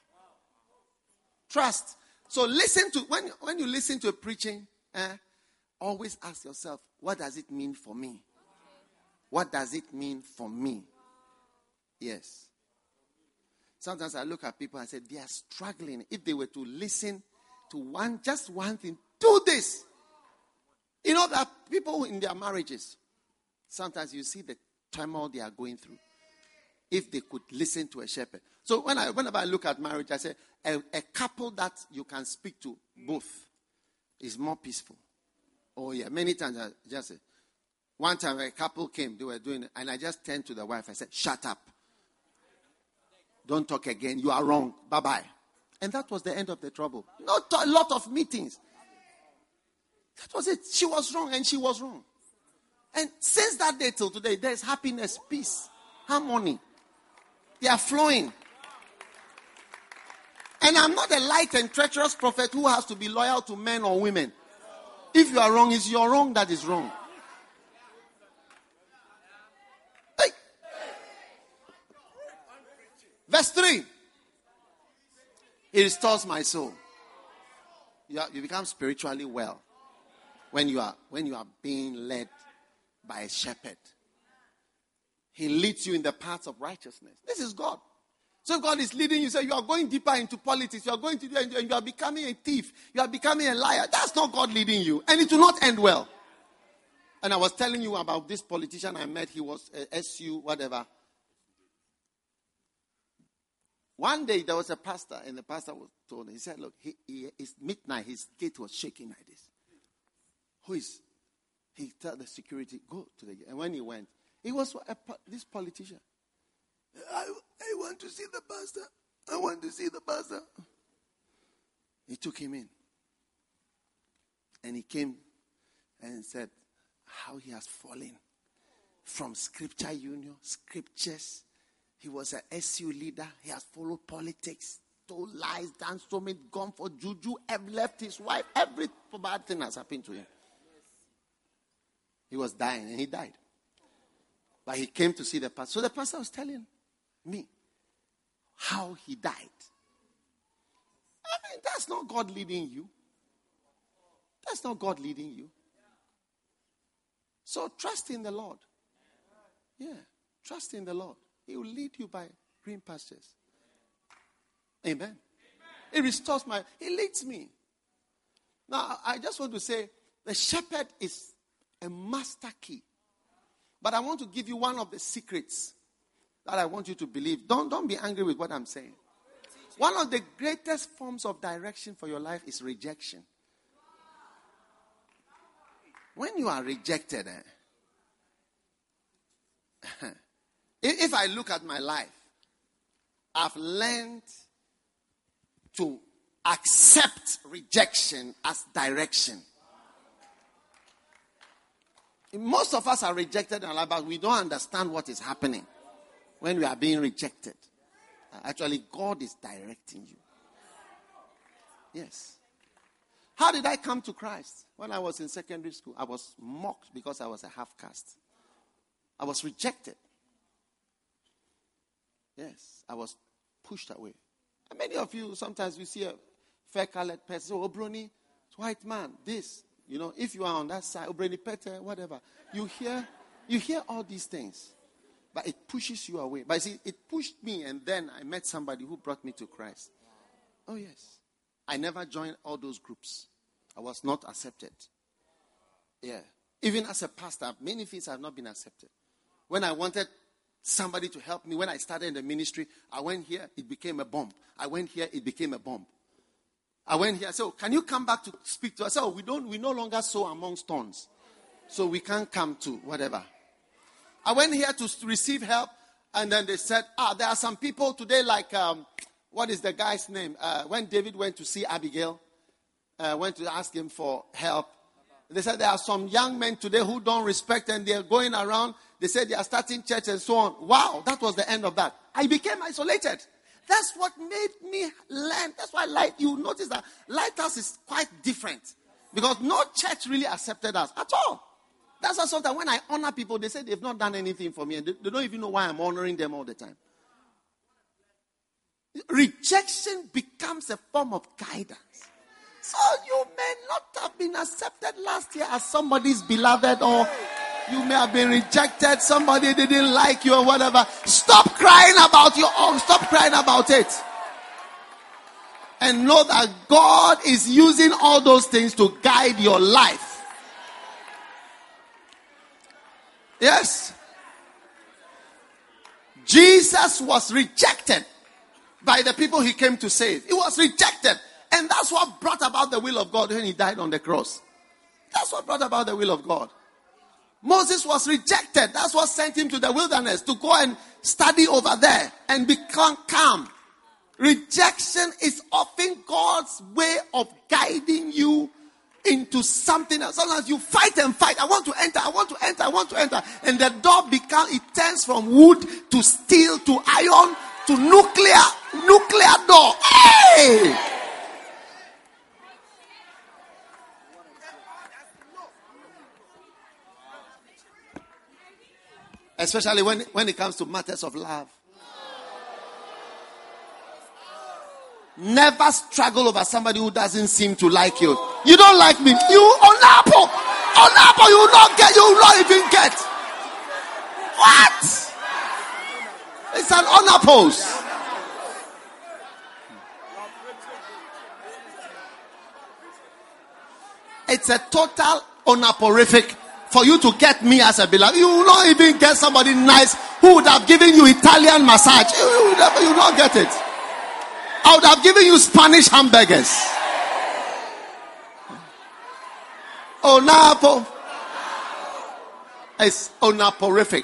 Trust. So listen to, when you listen to a preaching, always ask yourself, what does it mean for me? What does it mean for me? Yes. Sometimes I look at people and say, they are struggling. If they were to listen to just one thing, do this. You know that people in their marriages, sometimes you see the turmoil they are going through. If they could listen to a shepherd. So whenever I look at marriage, I say, a couple that you can speak to both is more peaceful. Oh yeah, many times I just say, one time a couple came, they were doing it, and I just turned to the wife, I said, shut up. Don't talk again, you are wrong, bye-bye. And that was the end of the trouble. Not a lot of meetings. That was it. She was wrong and she was wrong. And since that day till today, there's happiness, peace, harmony. They are flowing. And I'm not a light and treacherous prophet who has to be loyal to men or women. If you are wrong, it's your wrong that is wrong. Hey. Verse 3. He restores my soul. You become spiritually well when you are being led by a shepherd. He leads you in the paths of righteousness. This is God. So God is leading you. So you are going deeper into politics. You are going to do, and you are becoming a thief. You are becoming a liar. That's not God leading you. And it will not end well. And I was telling you about this politician I met. He was SU, whatever. One day there was a pastor, and the pastor was told, he said, look, it's midnight, his gate was shaking like this. Who is? He told the security, go to the gate. And when he went, he was this politician. I want to see the pastor. I want to see the pastor. He took him in. And he came and said how he has fallen from scripture union, scriptures. He was an SU leader. He has followed politics, told lies, done so many, gone for juju, have left his wife. Every bad thing has happened to him. He was dying and he died. But he came to see the pastor. So the pastor was telling me how he died. I mean, that's not God leading you. That's not God leading you. So trust in the Lord. Yeah, trust in the Lord. He will lead you by green pastures. Amen. He restores he leads me. Now, I just want to say, the shepherd is a master key. But I want to give you one of the secrets that I want you to believe. Don't be angry with what I'm saying. One of the greatest forms of direction for your life is rejection. When you are rejected, if I look at my life, I've learned to accept rejection as direction. Most of us are rejected in our life, but we don't understand what is happening when we are being rejected. Actually, God is directing you. Yes. How did I come to Christ? When I was in secondary school, I was mocked because I was a half caste. I was rejected. Yes, I was pushed away. And many of you, sometimes we see a fair-colored person, oh, Brony, white man, this. You know, if you are on that side, Obreni Pete, whatever, you hear all these things. But it pushes you away. But see, it pushed me, and then I met somebody who brought me to Christ. Oh, yes. I never joined all those groups. I was not accepted. Yeah. Even as a pastor, many things have not been accepted. When I wanted somebody to help me, when I started in the ministry, I went here, it became a bomb. I went here, it became a bomb. I went here. So, can you come back to speak to us? So, we no longer sow among stones. So, we can't come to whatever. I went here to receive help. And then they said, there are some people today like, what is the guy's name? When David went to see Abigail, went to ask him for help. They said there are some young men today who don't respect and they're going around. They said they are starting church and so on. Wow, that was the end of that. I became isolated. That's what made me learn. That's why you notice that Lighthouse is quite different. Because no church really accepted us at all. That's why sometimes when I honor people, they say they've not done anything for me. And they don't even know why I'm honoring them all the time. Rejection becomes a form of guidance. So you may not have been accepted last year as somebody's beloved, or you may have been rejected. Somebody didn't like you or whatever. Stop crying about your own. Stop crying about it. And know that God is using all those things to guide your life. Yes. Jesus was rejected by the people he came to save. He was rejected. And that's what brought about the will of God when he died on the cross. That's what brought about the will of God. Moses was rejected. That's what sent him to the wilderness to go and study over there and become calm. Rejection is often God's way of guiding you into something else. Sometimes you fight and fight. I want to enter. And the door it turns from wood to steel to iron to nuclear door. Hey! Especially when it comes to matters of love. Never struggle over somebody who doesn't seem to like you. You don't like me. You Onapo, you will not even get. What? It's an Onapos. It's a total Onaporific for you to get me as a beloved. You will not even get somebody nice who would have given you Italian massage. You will not get it. I would have given you Spanish hamburgers. Onapo. It's Onaporific.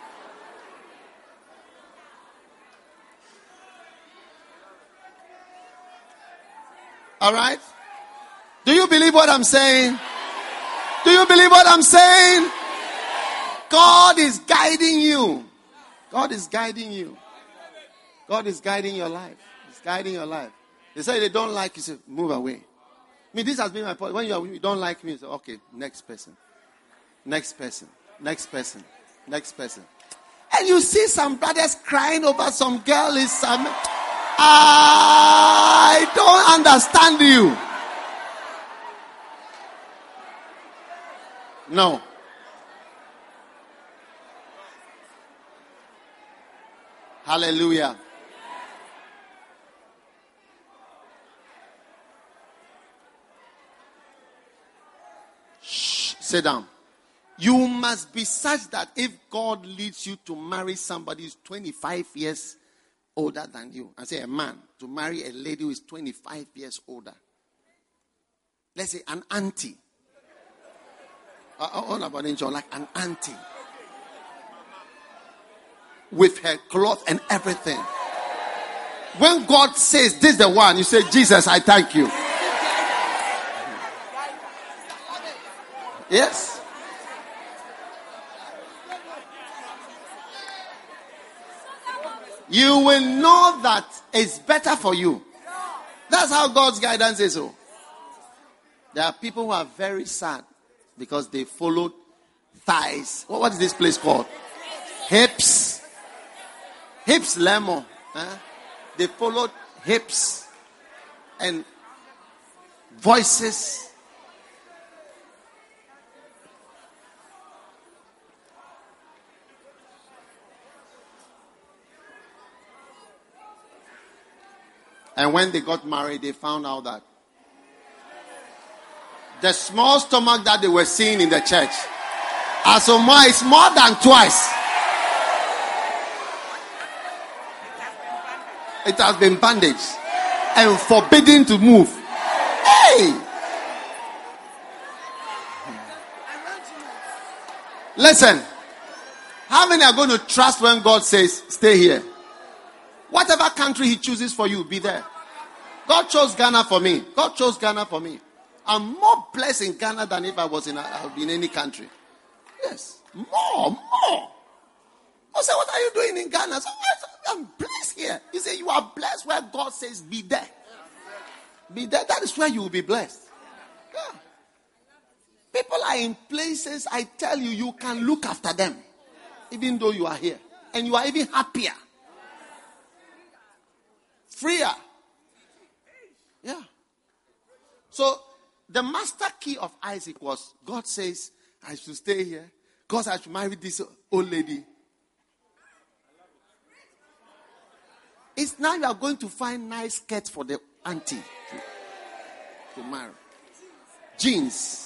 All right? Do you believe what I'm saying? Do you believe what I'm saying? God is guiding you. God is guiding you. God is guiding your life. He's guiding your life. They say they don't like you, say, move away. I mean, this has been my point. When you don't like me, you say, okay, next person. Next person. Next person. Next person. And you see some brothers crying over some girl. I don't understand you. No. Hallelujah. Shh, sit down. You must be such that if God leads you to marry somebody who's 25 years older than you, I say a man, to marry a lady who is 25 years older. Let's say an auntie. All about angel, like an auntie. With her cloth and everything. When God says, this is the one, you say, Jesus, I thank you. Yes. You will know that it's better for you. That's how God's guidance is. So. There are people who are very sad because they followed thighs. What is this place called? Hips. Hips Lemo. Huh? They followed hips and voices. And when they got married, they found out that the small stomach that they were seeing in the church, Asoma, is more than twice. It has been bandaged and forbidden to move. Hey! Listen, how many are going to trust when God says, stay here? Whatever country he chooses for you, be there. God chose Ghana for me. God chose Ghana for me. I'm more blessed in Ghana than if I was in any country. Yes. More. I say, what are you doing in Ghana? So, I'm blessed here. You say you are blessed where God says be there. Be there. That is where you will be blessed. Yeah. People are in places, I tell you, you can look after them. Even though you are here. And you are even happier. Freer. Yeah. So the master key of Isaac was, God says, I should stay here because I should marry this old lady. It's now you are going to find nice skirts for the auntie to marry. Jeans.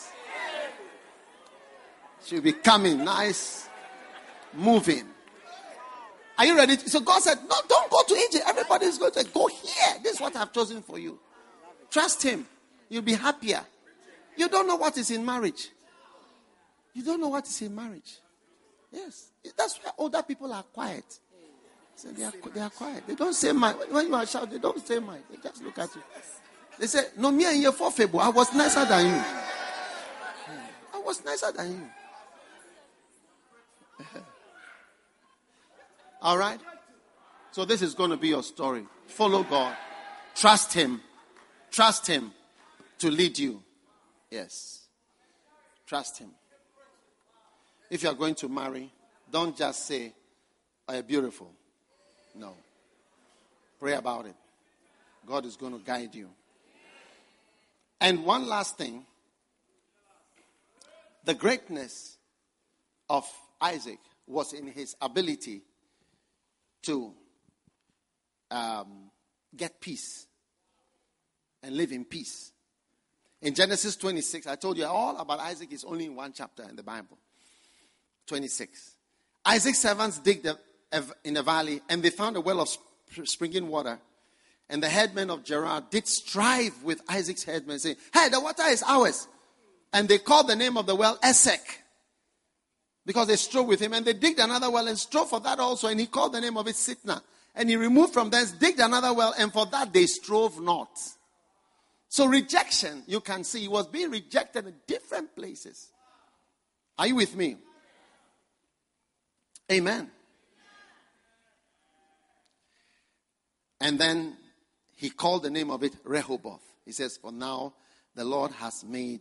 She'll be coming, nice, moving. Are you ready? So God said, no, don't go to Egypt. Everybody is going to go here. This is what I've chosen for you. Trust him. You'll be happier. You don't know what is in marriage. You don't know what is in marriage. Yes. That's why older people are quiet. So they are quiet. They don't say much. When you are shouting, they don't say much. They just look at you. They say, no, me and you for Febo. I was nicer than you. I was nicer than you. All right? So this is going to be your story. Follow God. Trust him. Trust him to lead you. Yes. Trust him. If you are going to marry, don't just say, "I am beautiful." No. Pray about it. God is going to guide you. And one last thing. The greatness of Isaac was in his ability to get peace and live in peace. In Genesis 26, I told you all about Isaac is only in one chapter in the Bible. 26. Isaac's servants digged in a valley, and they found a well of springing water. And the headmen of Gerar did strive with Isaac's headmen, saying, "Hey, the water is ours." And they called the name of the well Esek, because they strove with him. And they digged another well and strove for that also. And he called the name of it Sitnah. And he removed from thence, digged another well, and for that they strove not. So rejection, you can see, he was being rejected in different places. Are you with me? Amen. And then he called the name of it Rehoboth. He says, for now the Lord has made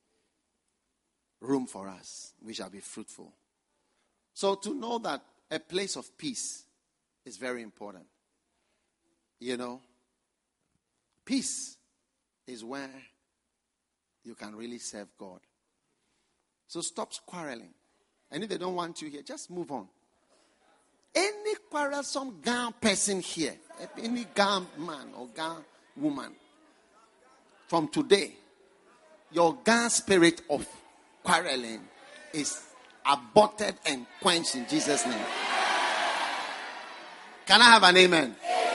room for us. We shall be fruitful. So to know that a place of peace is very important. You know, peace is where you can really serve God. So stop quarreling. And if they don't want you here, just move on. Any quarrelsome Gan person here, any Gan man or Gan woman, from today, your Gan spirit of quarreling is aborted and quenched in Jesus' name. Can I have an amen?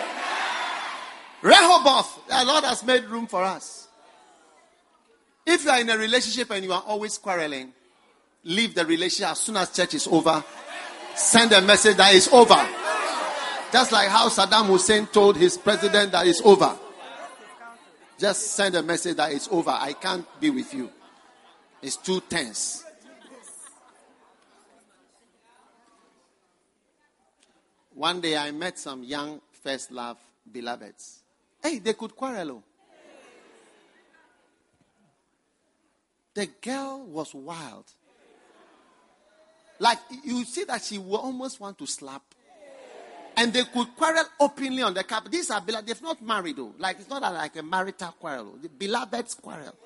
Rehoboth, the Lord has made room for us. If you are in a relationship and you are always quarreling, leave the relationship as soon as church is over. Send a message that it's over. Just like how Saddam Hussein told his president that it's over. Just send a message that it's over. I can't be with you. It's too tense. One day I met some young first love beloveds. Hey, they could quarrel. The girl was wild. Like, you see that she will almost want to slap. And they could quarrel openly on the carpet. These are beloved. They've not married though. Like, it's not like a marital quarrel. The beloveds quarrel.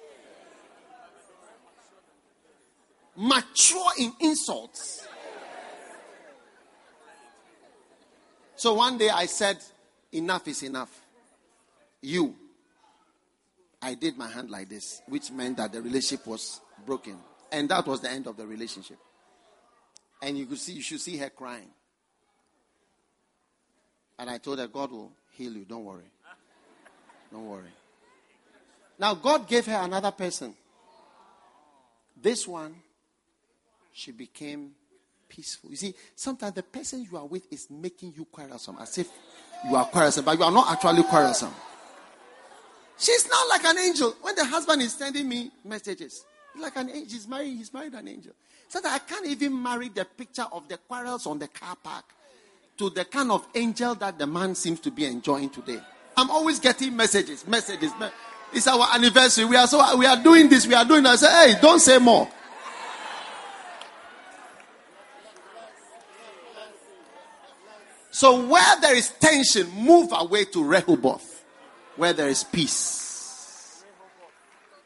Mature in insults. So one day I said, enough is enough. I did my hand like this, which meant that the relationship was broken. And that was the end of the relationship. And you should see her crying. And I told her, God will heal you. Don't worry. Don't worry. Now, God gave her another person. This one, she became peaceful. You see, sometimes the person you are with is making you quarrelsome, as if you are quarrelsome, but you are not actually quarrelsome. She's not like an angel. When the husband is sending me messages, like an angel, he's married an angel. So that I can't even marry the picture of the quarrels on the car park to the kind of angel that the man seems to be enjoying today. I'm always getting messages. It's our anniversary. We are doing this. We are doing that. I say, hey, don't say more. So where there is tension, move away to Rehoboth, where there is peace.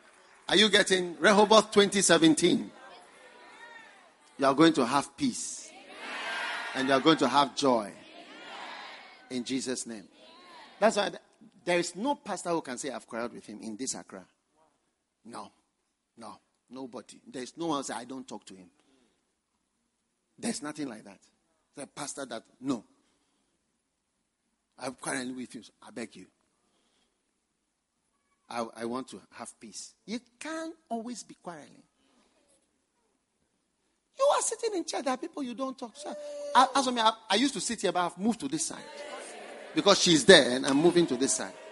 Are you getting Rehoboth 2017? You are going to have peace. And you are going to have joy. In Jesus' name. That's why there is no pastor who can say I've quarreled with him in this Accra. No. Nobody. There is no one who say I don't talk to him. There's nothing like that. The pastor that, no. I'm quarreling with you. I beg you. I want to have peace. You can't always be quarreling. You are sitting in church. There are people you don't talk to. As for me, I used to sit here, but I've moved to this side. Because she's there and I'm moving to this side.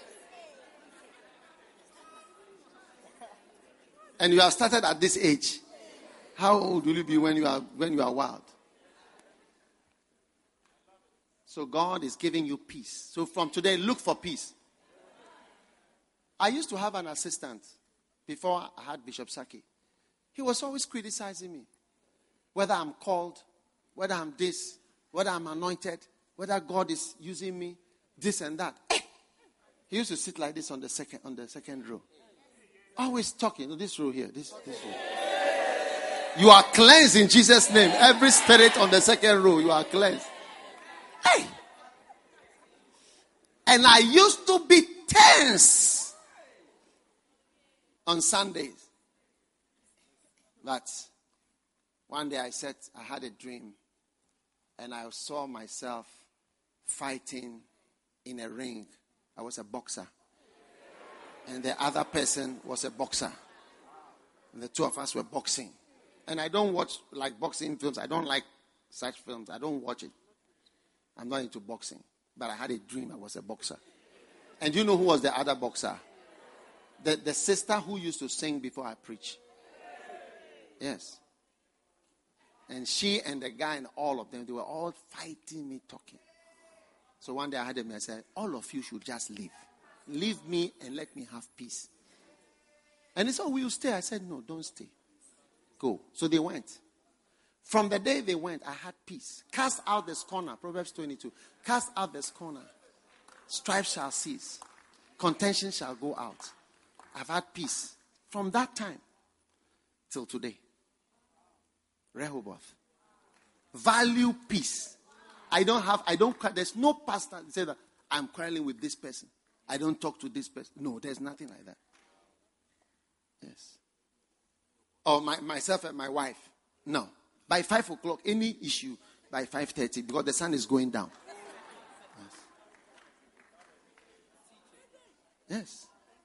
And you have started at this age. How old will you be when you are wild? So God is giving you peace. So from today, look for peace. I used to have an assistant before I had Bishop Saki. He was always criticizing me. Whether I'm called, whether I'm this, whether I'm anointed, whether God is using me, this and that. He used to sit like this on the second row. Always talking. This row here. This row. You are cleansed in Jesus' name. Every spirit on the second row, you are cleansed. Hey! And I used to be tense on Sundays. But one day I had a dream. And I saw myself fighting in a ring. I was a boxer. And the other person was a boxer. And the two of us were boxing. And I don't watch like boxing films. I don't like such films. I don't watch it. I'm not into boxing. But I had a dream I was a boxer. And you know who was the other boxer? The sister who used to sing before I preach. Yes. And she and the guy and all of them, they were all fighting me, talking. So one day I had them and I said, all of you should just leave. Leave me and let me have peace. And they said, will you stay? I said, no, don't stay. Go. So they went. From the day they went, I had peace. Cast out this corner. Proverbs 22. Cast out this corner. Strife shall cease. Contention shall go out. I've had peace. From that time till today. Rehoboth. Value peace. There's no pastor that says that I'm quarreling with this person. I don't talk to this person. No, there's nothing like that. Yes. Or myself and my wife. No. By 5 o'clock, any issue by 5:30 because the sun is going down. Yes.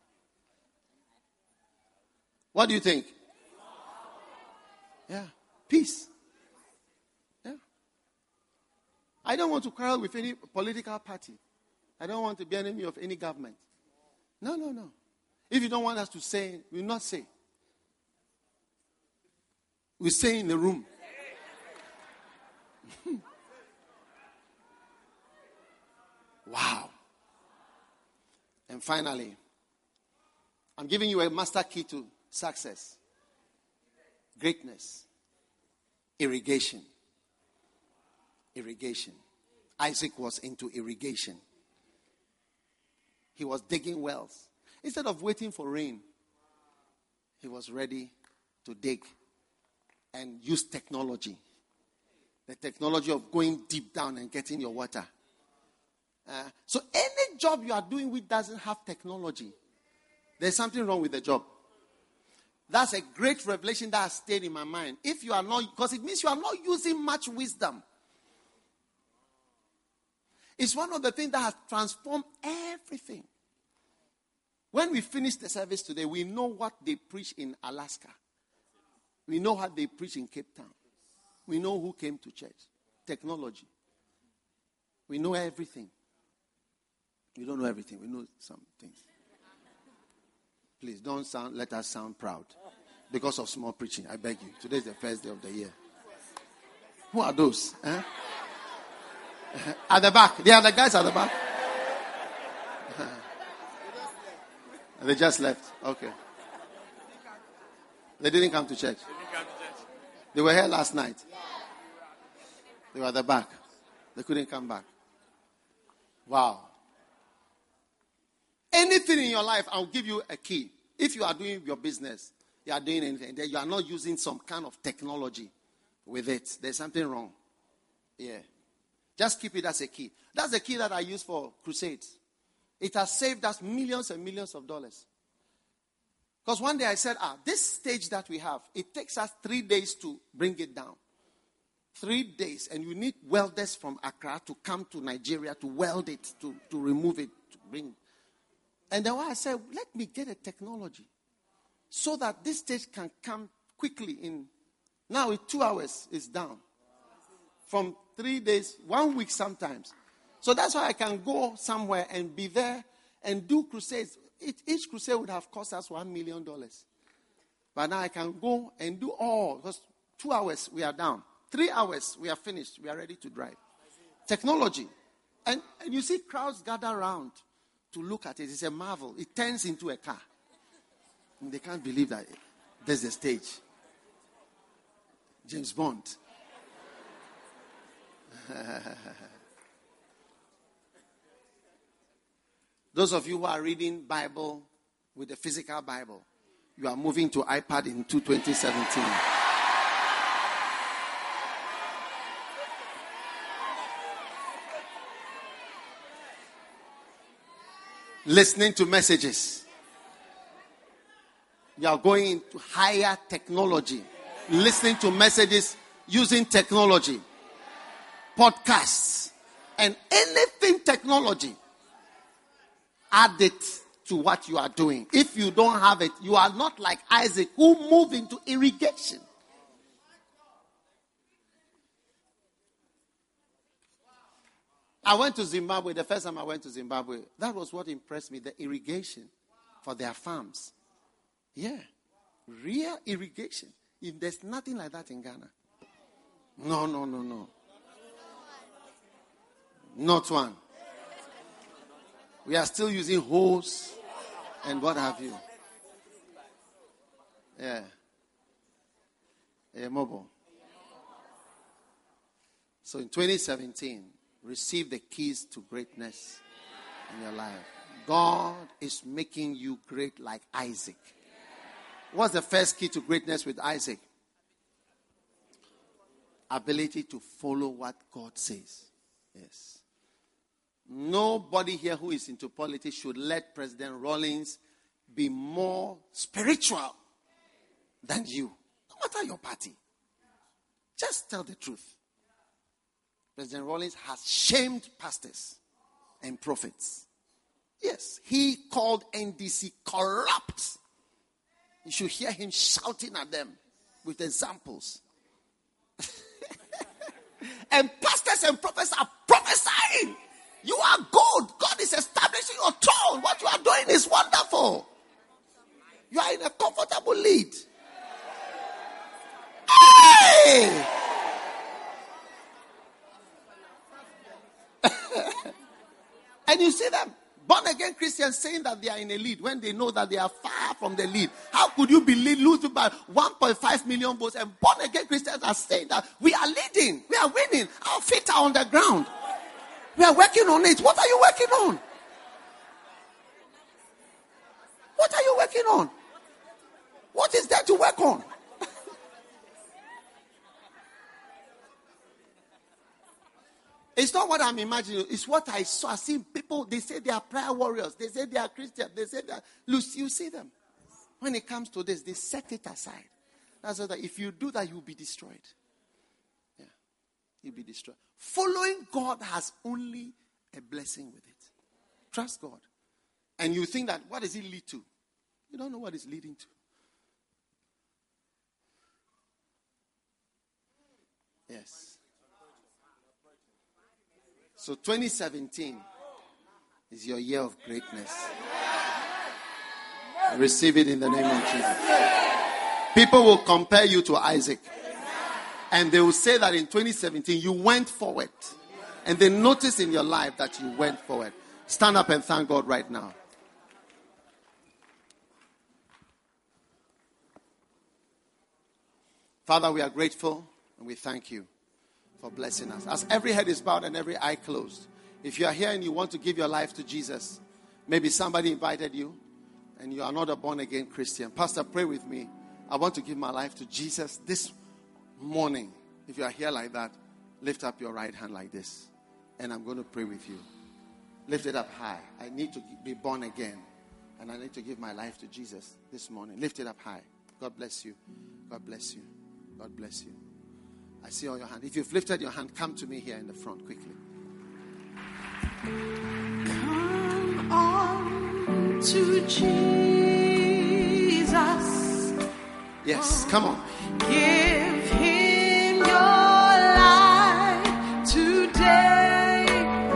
What do you think? Yeah. Peace. Yeah. I don't want to quarrel with any political party. I don't want to be enemy of any government. No. If you don't want us to say, we'll not say. We say in the room. Wow. And finally, I'm giving you a master key to success. Greatness. Irrigation. Isaac was into irrigation. He was digging wells. Instead of waiting for rain, he was ready to dig and use technology. The technology of going deep down and getting your water. So any job you are doing which doesn't have technology, there's something wrong with the job. That's a great revelation that has stayed in my mind. If you are not, because it means you are not using much wisdom. It's one of the things that has transformed everything. When we finish the service today, we know what they preach in Alaska. We know what they preach in Cape Town. We know who came to church. Technology. We know everything. We don't know everything. We know some things. Please don't let us sound proud because of small preaching. I beg you. Today is the first day of the year. Who are those? At the back. They are the guys at the back. They just left. Okay. They didn't come to church. They were here last night. They were at the back. They couldn't come back. Wow. Anything in your life, I'll give you a key. If you are doing your business, you are doing anything, then you are not using some kind of technology with it, there's something wrong. Yeah. Just keep it as a key. That's the key that I use for crusades. It has saved us millions and millions of dollars. Because one day I said, this stage that we have, it takes us 3 days to bring it down. 3 days. And you need welders from Accra to come to Nigeria to weld it, to remove it, to bring it. And then I said, let me get a technology so that this stage can come quickly in. Now in 2 hours, it's down. From 3 days, 1 week sometimes. So that's why I can go somewhere and be there and do crusades. Each crusade would have cost us $1 million. But now I can go and do all. Because 2 hours, we are down. 3 hours, we are finished. We are ready to drive. Technology. And you see crowds gather around to look at it. It's a marvel. It turns into a car. And they can't believe that there's a stage. James Bond. Those of you who are reading Bible with the physical Bible, you are moving to iPad in 2017. Listening to messages. You are going into higher technology. Listening to messages using technology. Podcasts. And anything technology. Add it to what you are doing. If you don't have it, you are not like Isaac who moved into irrigation. I went to Zimbabwe. The first time I went to Zimbabwe, that was what impressed me, the irrigation for their farms. Yeah. Real irrigation. If there's nothing like that in Ghana. No. Not one. We are still using hose and what have you. Yeah. Mobile. So in 2017, receive the keys to greatness in your life. God is making you great like Isaac. What's the first key to greatness with Isaac? Ability to follow what God says. Yes. Nobody here who is into politics should let President Rawlings be more spiritual than you. No matter your party. Just tell the truth. President Rawlings has shamed pastors and prophets. Yes, he called NDC corrupt. You should hear him shouting at them with examples. And pastors and prophets are prophesying. You are good. God is establishing your throne. What you are doing is wonderful. You are in a comfortable lead. Hey! And you see them, born again Christians saying that they are in a lead when they know that they are far from the lead. How could you be losing by 1.5 million votes? And born again Christians are saying that we are leading, we are winning, our feet are on the ground. We are working on it. What are you working on? What are you working on? What is there to work on? It's not what I'm imagining. It's what I saw. I see people, they say they are prayer warriors. They say they are Christians. They say that. Look, you see them. When it comes to this, they set it aside. That's why if you do that, you'll be destroyed. Yeah. You'll be destroyed. Following God has only a blessing with it. Trust God. And you think that, what does it lead to? You don't know what it's leading to. Yes. So 2017 is your year of greatness. Receive it in the name of Jesus. People will compare you to Isaac. And they will say that in 2017 you went forward. And they notice in your life that you went forward. Stand up and thank God right now. Father, we are grateful and we thank you for blessing us. As every head is bowed and every eye closed, if you are here and you want to give your life to Jesus, maybe somebody invited you, and you are not a born-again Christian, Pastor, pray with me. I want to give my life to Jesus this morning. If you are here like that, lift up your right hand like this, and I'm going to pray with you. Lift it up high. I need to be born again, and I need to give my life to Jesus this morning. Lift it up high. God bless you. God bless you. God bless you. I see all your hand. If you've lifted your hand, come to me here in the front quickly. Come on to Jesus. Yes, come on. Give him your life today.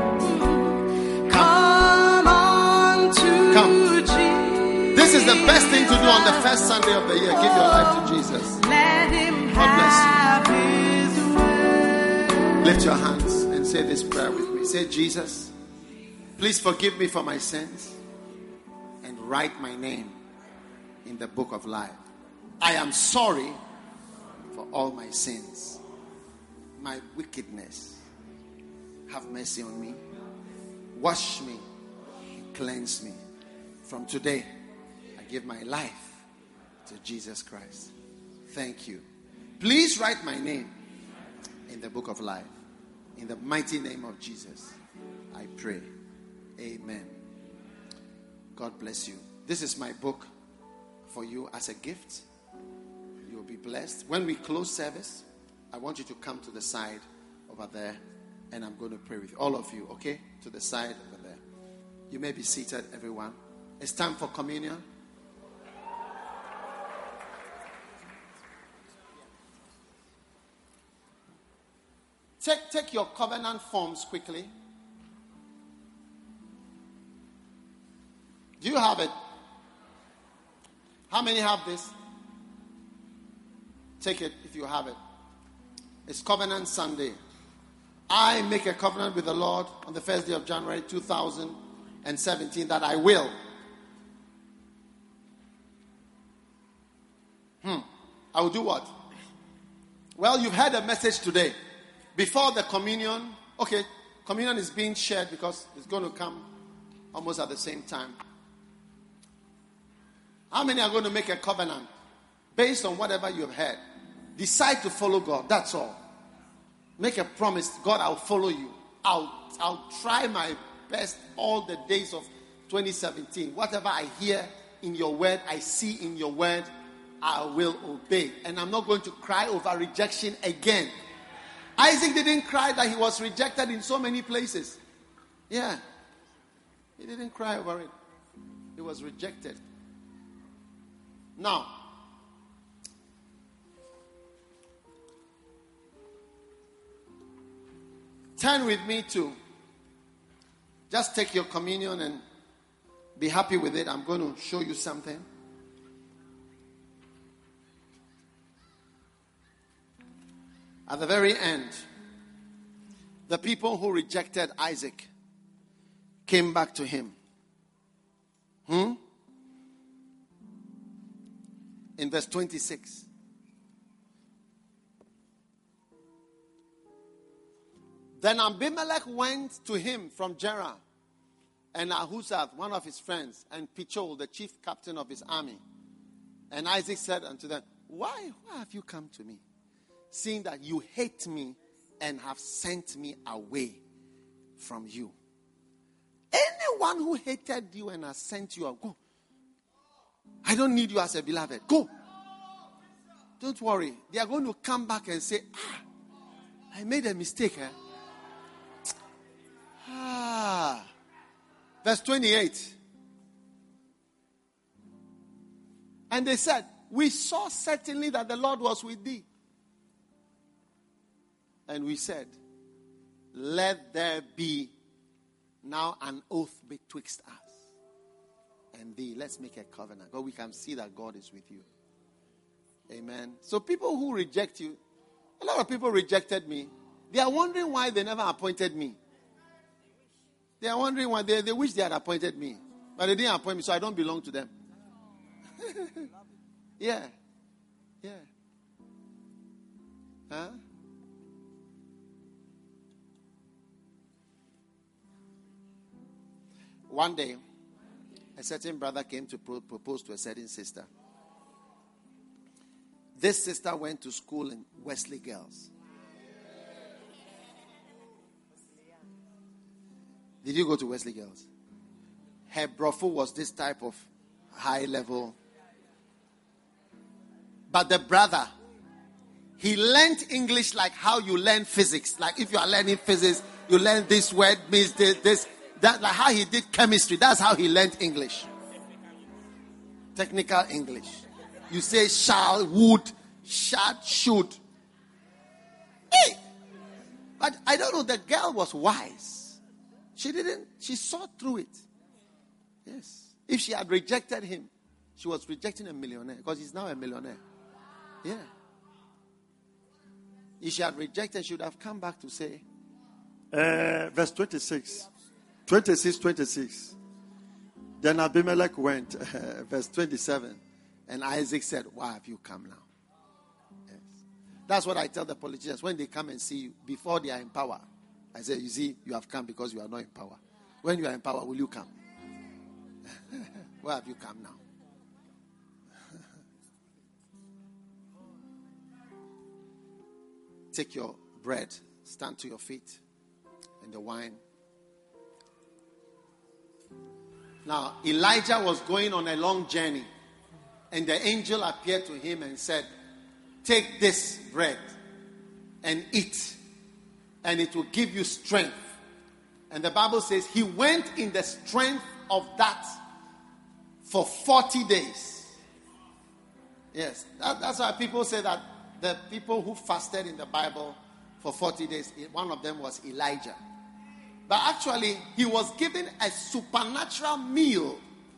Come on to Jesus. This is the best thing to do on the first Sunday of the year. Give your life to Jesus. Let him God bless have his way. you. Lift your hands and say this prayer with me. Say, Jesus, please forgive me for my sins and write my name in the book of life. I am sorry for all my sins, my wickedness. Have mercy on me. Wash me and cleanse me. From today, I give my life to Jesus Christ. Thank you. Please write my name in the book of life. In the mighty name of Jesus, I pray. Amen. God bless you. This is my book for you as a gift. You will be blessed. When we close service, I want you to come to the side over there, and I'm going to pray with all of you, okay? To the side over there. You may be seated, everyone. It's time for communion. Take your covenant forms quickly. Do you have it? How many have this? Take it if you have it. It's Covenant Sunday. I make a covenant with the Lord on the first day of January 2017 that I will. I will do what? Well, you've heard a message today. Before the communion, okay, communion is being shared because it's going to come almost at the same time. How many are going to make a covenant based on whatever you have heard? Decide to follow God. That's all. Make a promise. God, I'll follow you. I'll try my best all the days of 2017. Whatever I hear in your word, I see in your word, I will obey. And I'm not going to cry over rejection again. Isaac didn't cry that he was rejected in so many places. Yeah. He didn't cry over it. He was rejected. Now, turn with me to just take your communion and be happy with it. I'm going to show you something. At the very end, the people who rejected Isaac came back to him. In verse 26. Then Abimelech went to him from Gerar, and Ahuzzath, one of his friends, and Pichol, the chief captain of his army. And Isaac said unto them, Why have you come to me, seeing that you hate me and have sent me away from you? Anyone who hated you and has sent you, go. I don't need you as a beloved. Go. Don't worry. They are going to come back and say, I made a mistake. Verse 28. And they said, we saw certainly that the Lord was with thee. And we said, let there be now an oath betwixt us and thee. Let's make a covenant. God, we can see that God is with you. Amen. So people who reject you, a lot of people rejected me. They are wondering why they never appointed me. They are wondering why they wish they had appointed me. But they didn't appoint me, so I don't belong to them. Yeah. Yeah. Huh? One day, a certain brother came to propose to a certain sister. This sister went to school in Wesley Girls. Did you go to Wesley Girls? Her brother was this type of high level. But the brother, he learned English like how you learn physics. Like if you are learning physics, you learn this word means this. That like how he did chemistry. That's how he learned English. Technical English. You say shall, would, should. Hey! But I don't know, the girl was wise. She saw through it. Yes. If she had rejected him, she was rejecting a millionaire because he's now a millionaire. Yeah. If she had rejected, she would have come back to say, verse 26. 26. Then Abimelech went, verse 27. And Isaac said, why have you come now? Yes. That's what I tell the politicians when they come and see you before they are in power. I say, you see, you have come because you are not in power. When you are in power, will you come? Why have you come now? Take your bread, stand to your feet, and the wine. Now, Elijah was going on a long journey, and the angel appeared to him and said, take this bread and eat, and it will give you strength. And the Bible says he went in the strength of that for 40 days. Yes, that's why people say that the people who fasted in the Bible for 40 days, one of them was Elijah. But actually, he was given a supernatural meal.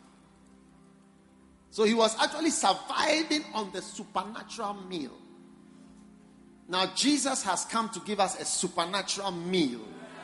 So he was actually surviving on the supernatural meal. Now, Jesus has come to give us a supernatural meal.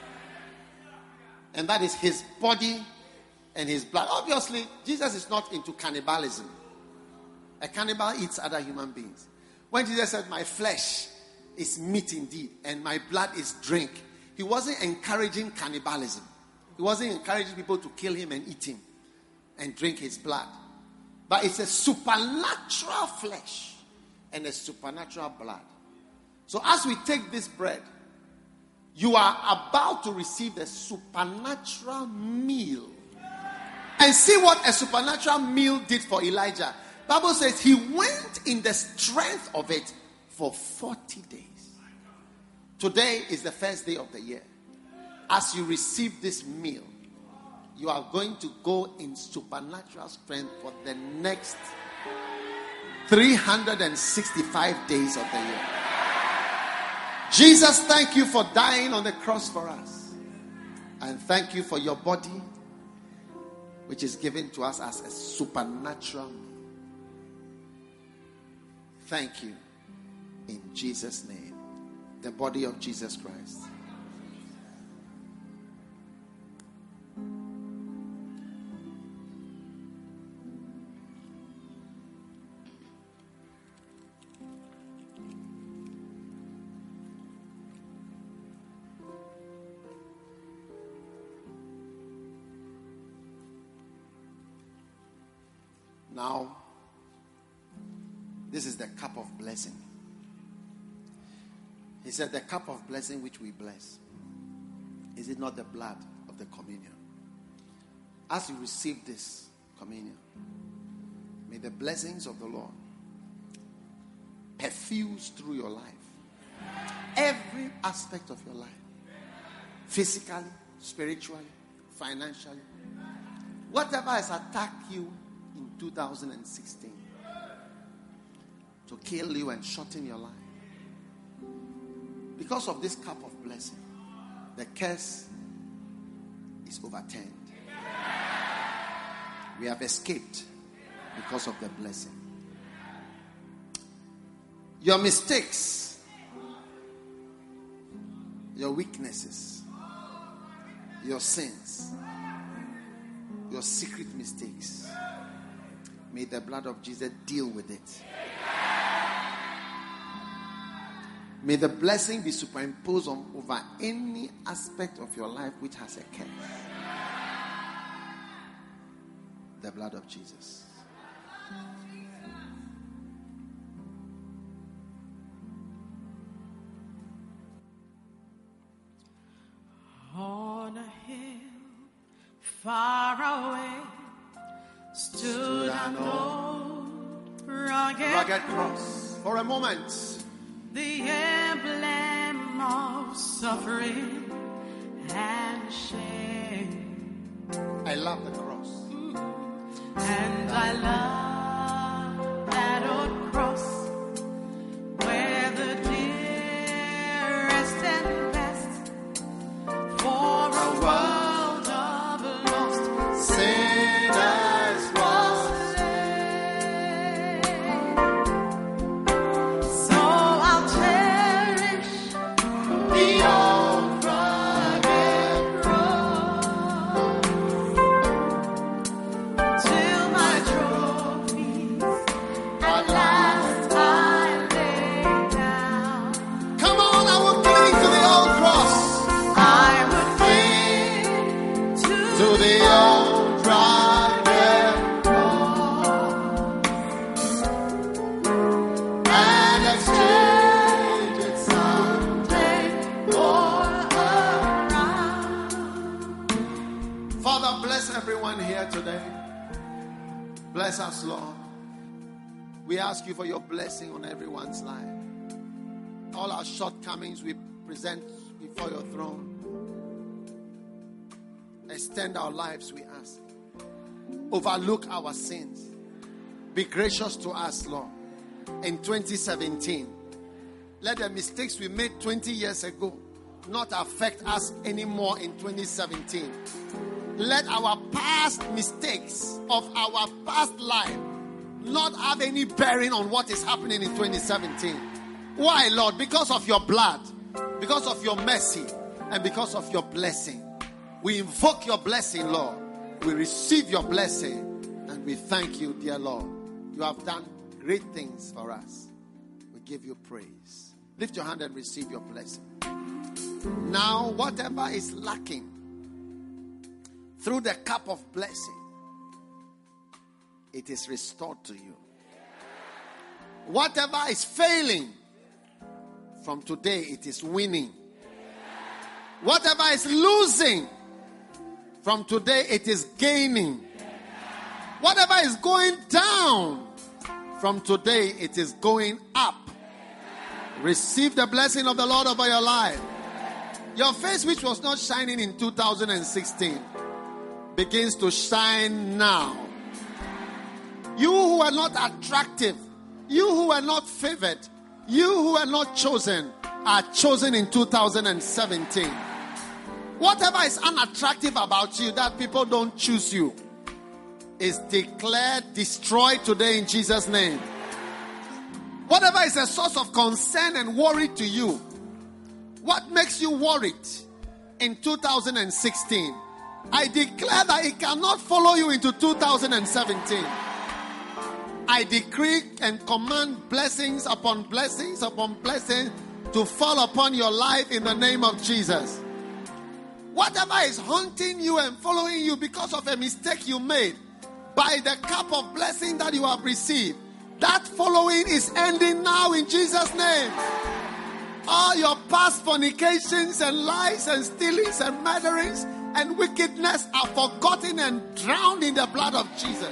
And that is his body and his blood. Obviously, Jesus is not into cannibalism. A cannibal eats other human beings. When Jesus said, my flesh is meat indeed, and my blood is drink, he wasn't encouraging cannibalism. He wasn't encouraging people to kill him and eat him and drink his blood. But it's a supernatural flesh and a supernatural blood. So as we take this bread, you are about to receive the supernatural meal. And see what a supernatural meal did for Elijah. Bible says he went in the strength of it for 40 days. Today is the first day of the year. As you receive this meal, you are going to go in supernatural strength for the next 365 days of the year. Jesus, thank you for dying on the cross for us. And thank you for your body, which is given to us as a supernatural meal. Thank you. In Jesus' name. The body of Jesus Christ. Now, this is the cup of blessing. He said, the cup of blessing which we bless, is it not the blood of the communion? As you receive this communion, may the blessings of the Lord perfuse through your life. Every aspect of your life. Physically, spiritually, financially. Whatever has attacked you in 2016 to kill you and shorten your life. Because of this cup of blessing, the curse is overturned. We have escaped because of the blessing. Your mistakes, your weaknesses, your sins, your secret mistakes, may the blood of Jesus deal with it. May the blessing be superimposed over any aspect of your life which has a curse. the blood of Jesus. On a hill far away stood an old Rugged cross. For a moment, the emblem of suffering and shame. I love the cross. And I love that old cross where the dearest and best for a world of lost Sinners was laid. So I'll cherish the old rugged cross till my trophies at last I lay down. Come on, I will cling to the old cross. I would cling To the old rugged and exchange it someday for a crown. Father, bless everyone here today. Bless us, Lord. We ask you for your blessing on everyone's life. All our shortcomings we present before your throne. Extend our lives, we ask. Overlook our sins. Be gracious to us, Lord. In 2017, let the mistakes we made 20 years ago not affect us anymore in 2017. Let our past mistakes of our past life not have any bearing on what is happening in 2017. Why, Lord? Because of your blood, because of your mercy, and because of your blessing. We invoke your blessing, Lord. We receive your blessing, and we thank you, dear Lord. You have done great things for us. We give you praise. Lift your hand and receive your blessing. Now, whatever is lacking through the cup of blessing, it is restored to you. Whatever is failing, from today it is winning. Whatever is losing, from today it is gaining. Whatever is going down, from today it is going up. Receive the blessing of the Lord over your life. Your face, which was not shining in 2016, begins to shine now. You who are not attractive, you who are not favored, you who are not chosen, are chosen in 2017. Whatever is unattractive about you, that people don't choose you, is declared destroyed today in Jesus' name. Whatever is a source of concern and worry to you, what makes you worried in 2016, I declare that it cannot follow you into 2017. I decree and command blessings upon blessings to fall upon your life in the name of Jesus. Whatever is haunting you and following you because of a mistake you made, by the cup of blessing that you have received, that following is ending now in Jesus' name. All your past fornications and lies and stealings and murderings and wickedness are forgotten and drowned in the blood of Jesus.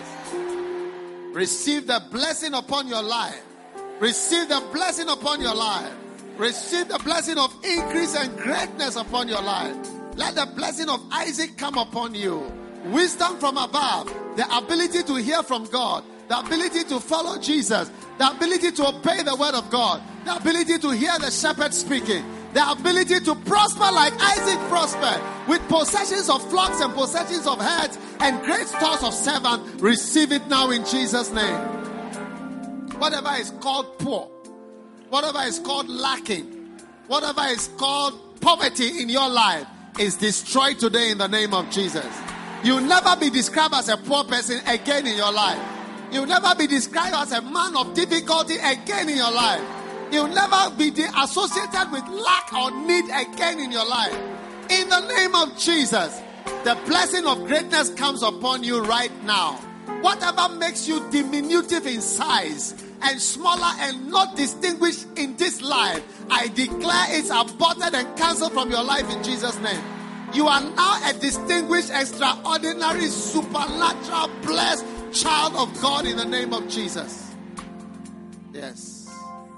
Receive the blessing upon your life. Receive the blessing upon your life. Receive the blessing of increase and greatness upon your life. Let the blessing of Isaac come upon you. Wisdom from above, the ability to hear from God, the ability to follow Jesus, the ability to obey the word of God, the ability to hear the shepherd speaking, the ability to prosper like Isaac prospered, with possessions of flocks and possessions of herds and great stores of servants. Receive it now in Jesus' name. Whatever is called poor, whatever is called lacking, whatever is called poverty in your life is destroyed today in the name of Jesus. You'll never be described as a poor person again in your life. You'll never be described as a man of difficulty again in your life. You'll never be associated with lack or need again in your life. In the name of Jesus, the blessing of greatness comes upon you right now. Whatever makes you diminutive in size and smaller and not distinguished in this life, I declare it's aborted and cancelled from your life in Jesus' name. You are now a distinguished, extraordinary, supernatural, blessed child of God in the name of Jesus. Yes.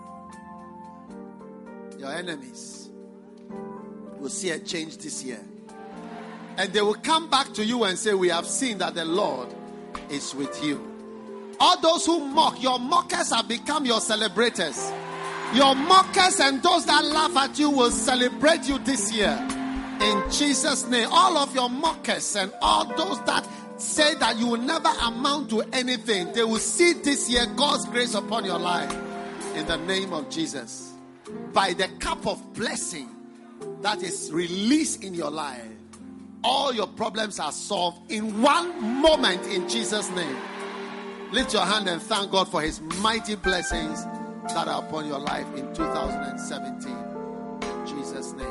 Your enemies will see a change this year. And they will come back to you and say, we have seen that the Lord is with you. All those who mock, your mockers have become your celebrators. Your mockers and those that laugh at you will celebrate you this year. In Jesus' name, all of your mockers and all those that say that you will never amount to anything, they will see this year God's grace upon your life. In the name of Jesus. By the cup of blessing that is released in your life, all your problems are solved in one moment in Jesus' name. Lift your hand and thank God for his mighty blessings that are upon your life in 2017. In Jesus' name.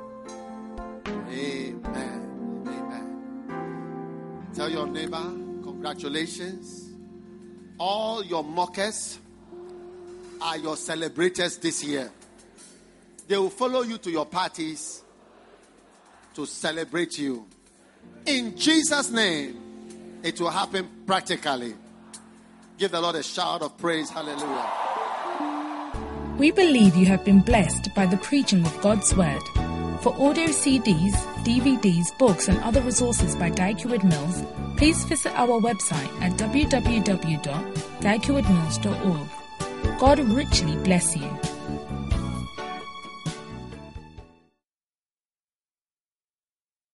Amen. Amen. Tell your neighbor, congratulations. All your mockers are your celebrators this year. They will follow you to your parties to celebrate you. In Jesus' name, it will happen practically. Give the Lord a shout of praise. Hallelujah. We believe you have been blessed by the preaching of God's Word. For audio CDs, DVDs, books and other resources by Dag Heward Mills, please visit our website at www.daghewardmills.org. God richly bless you.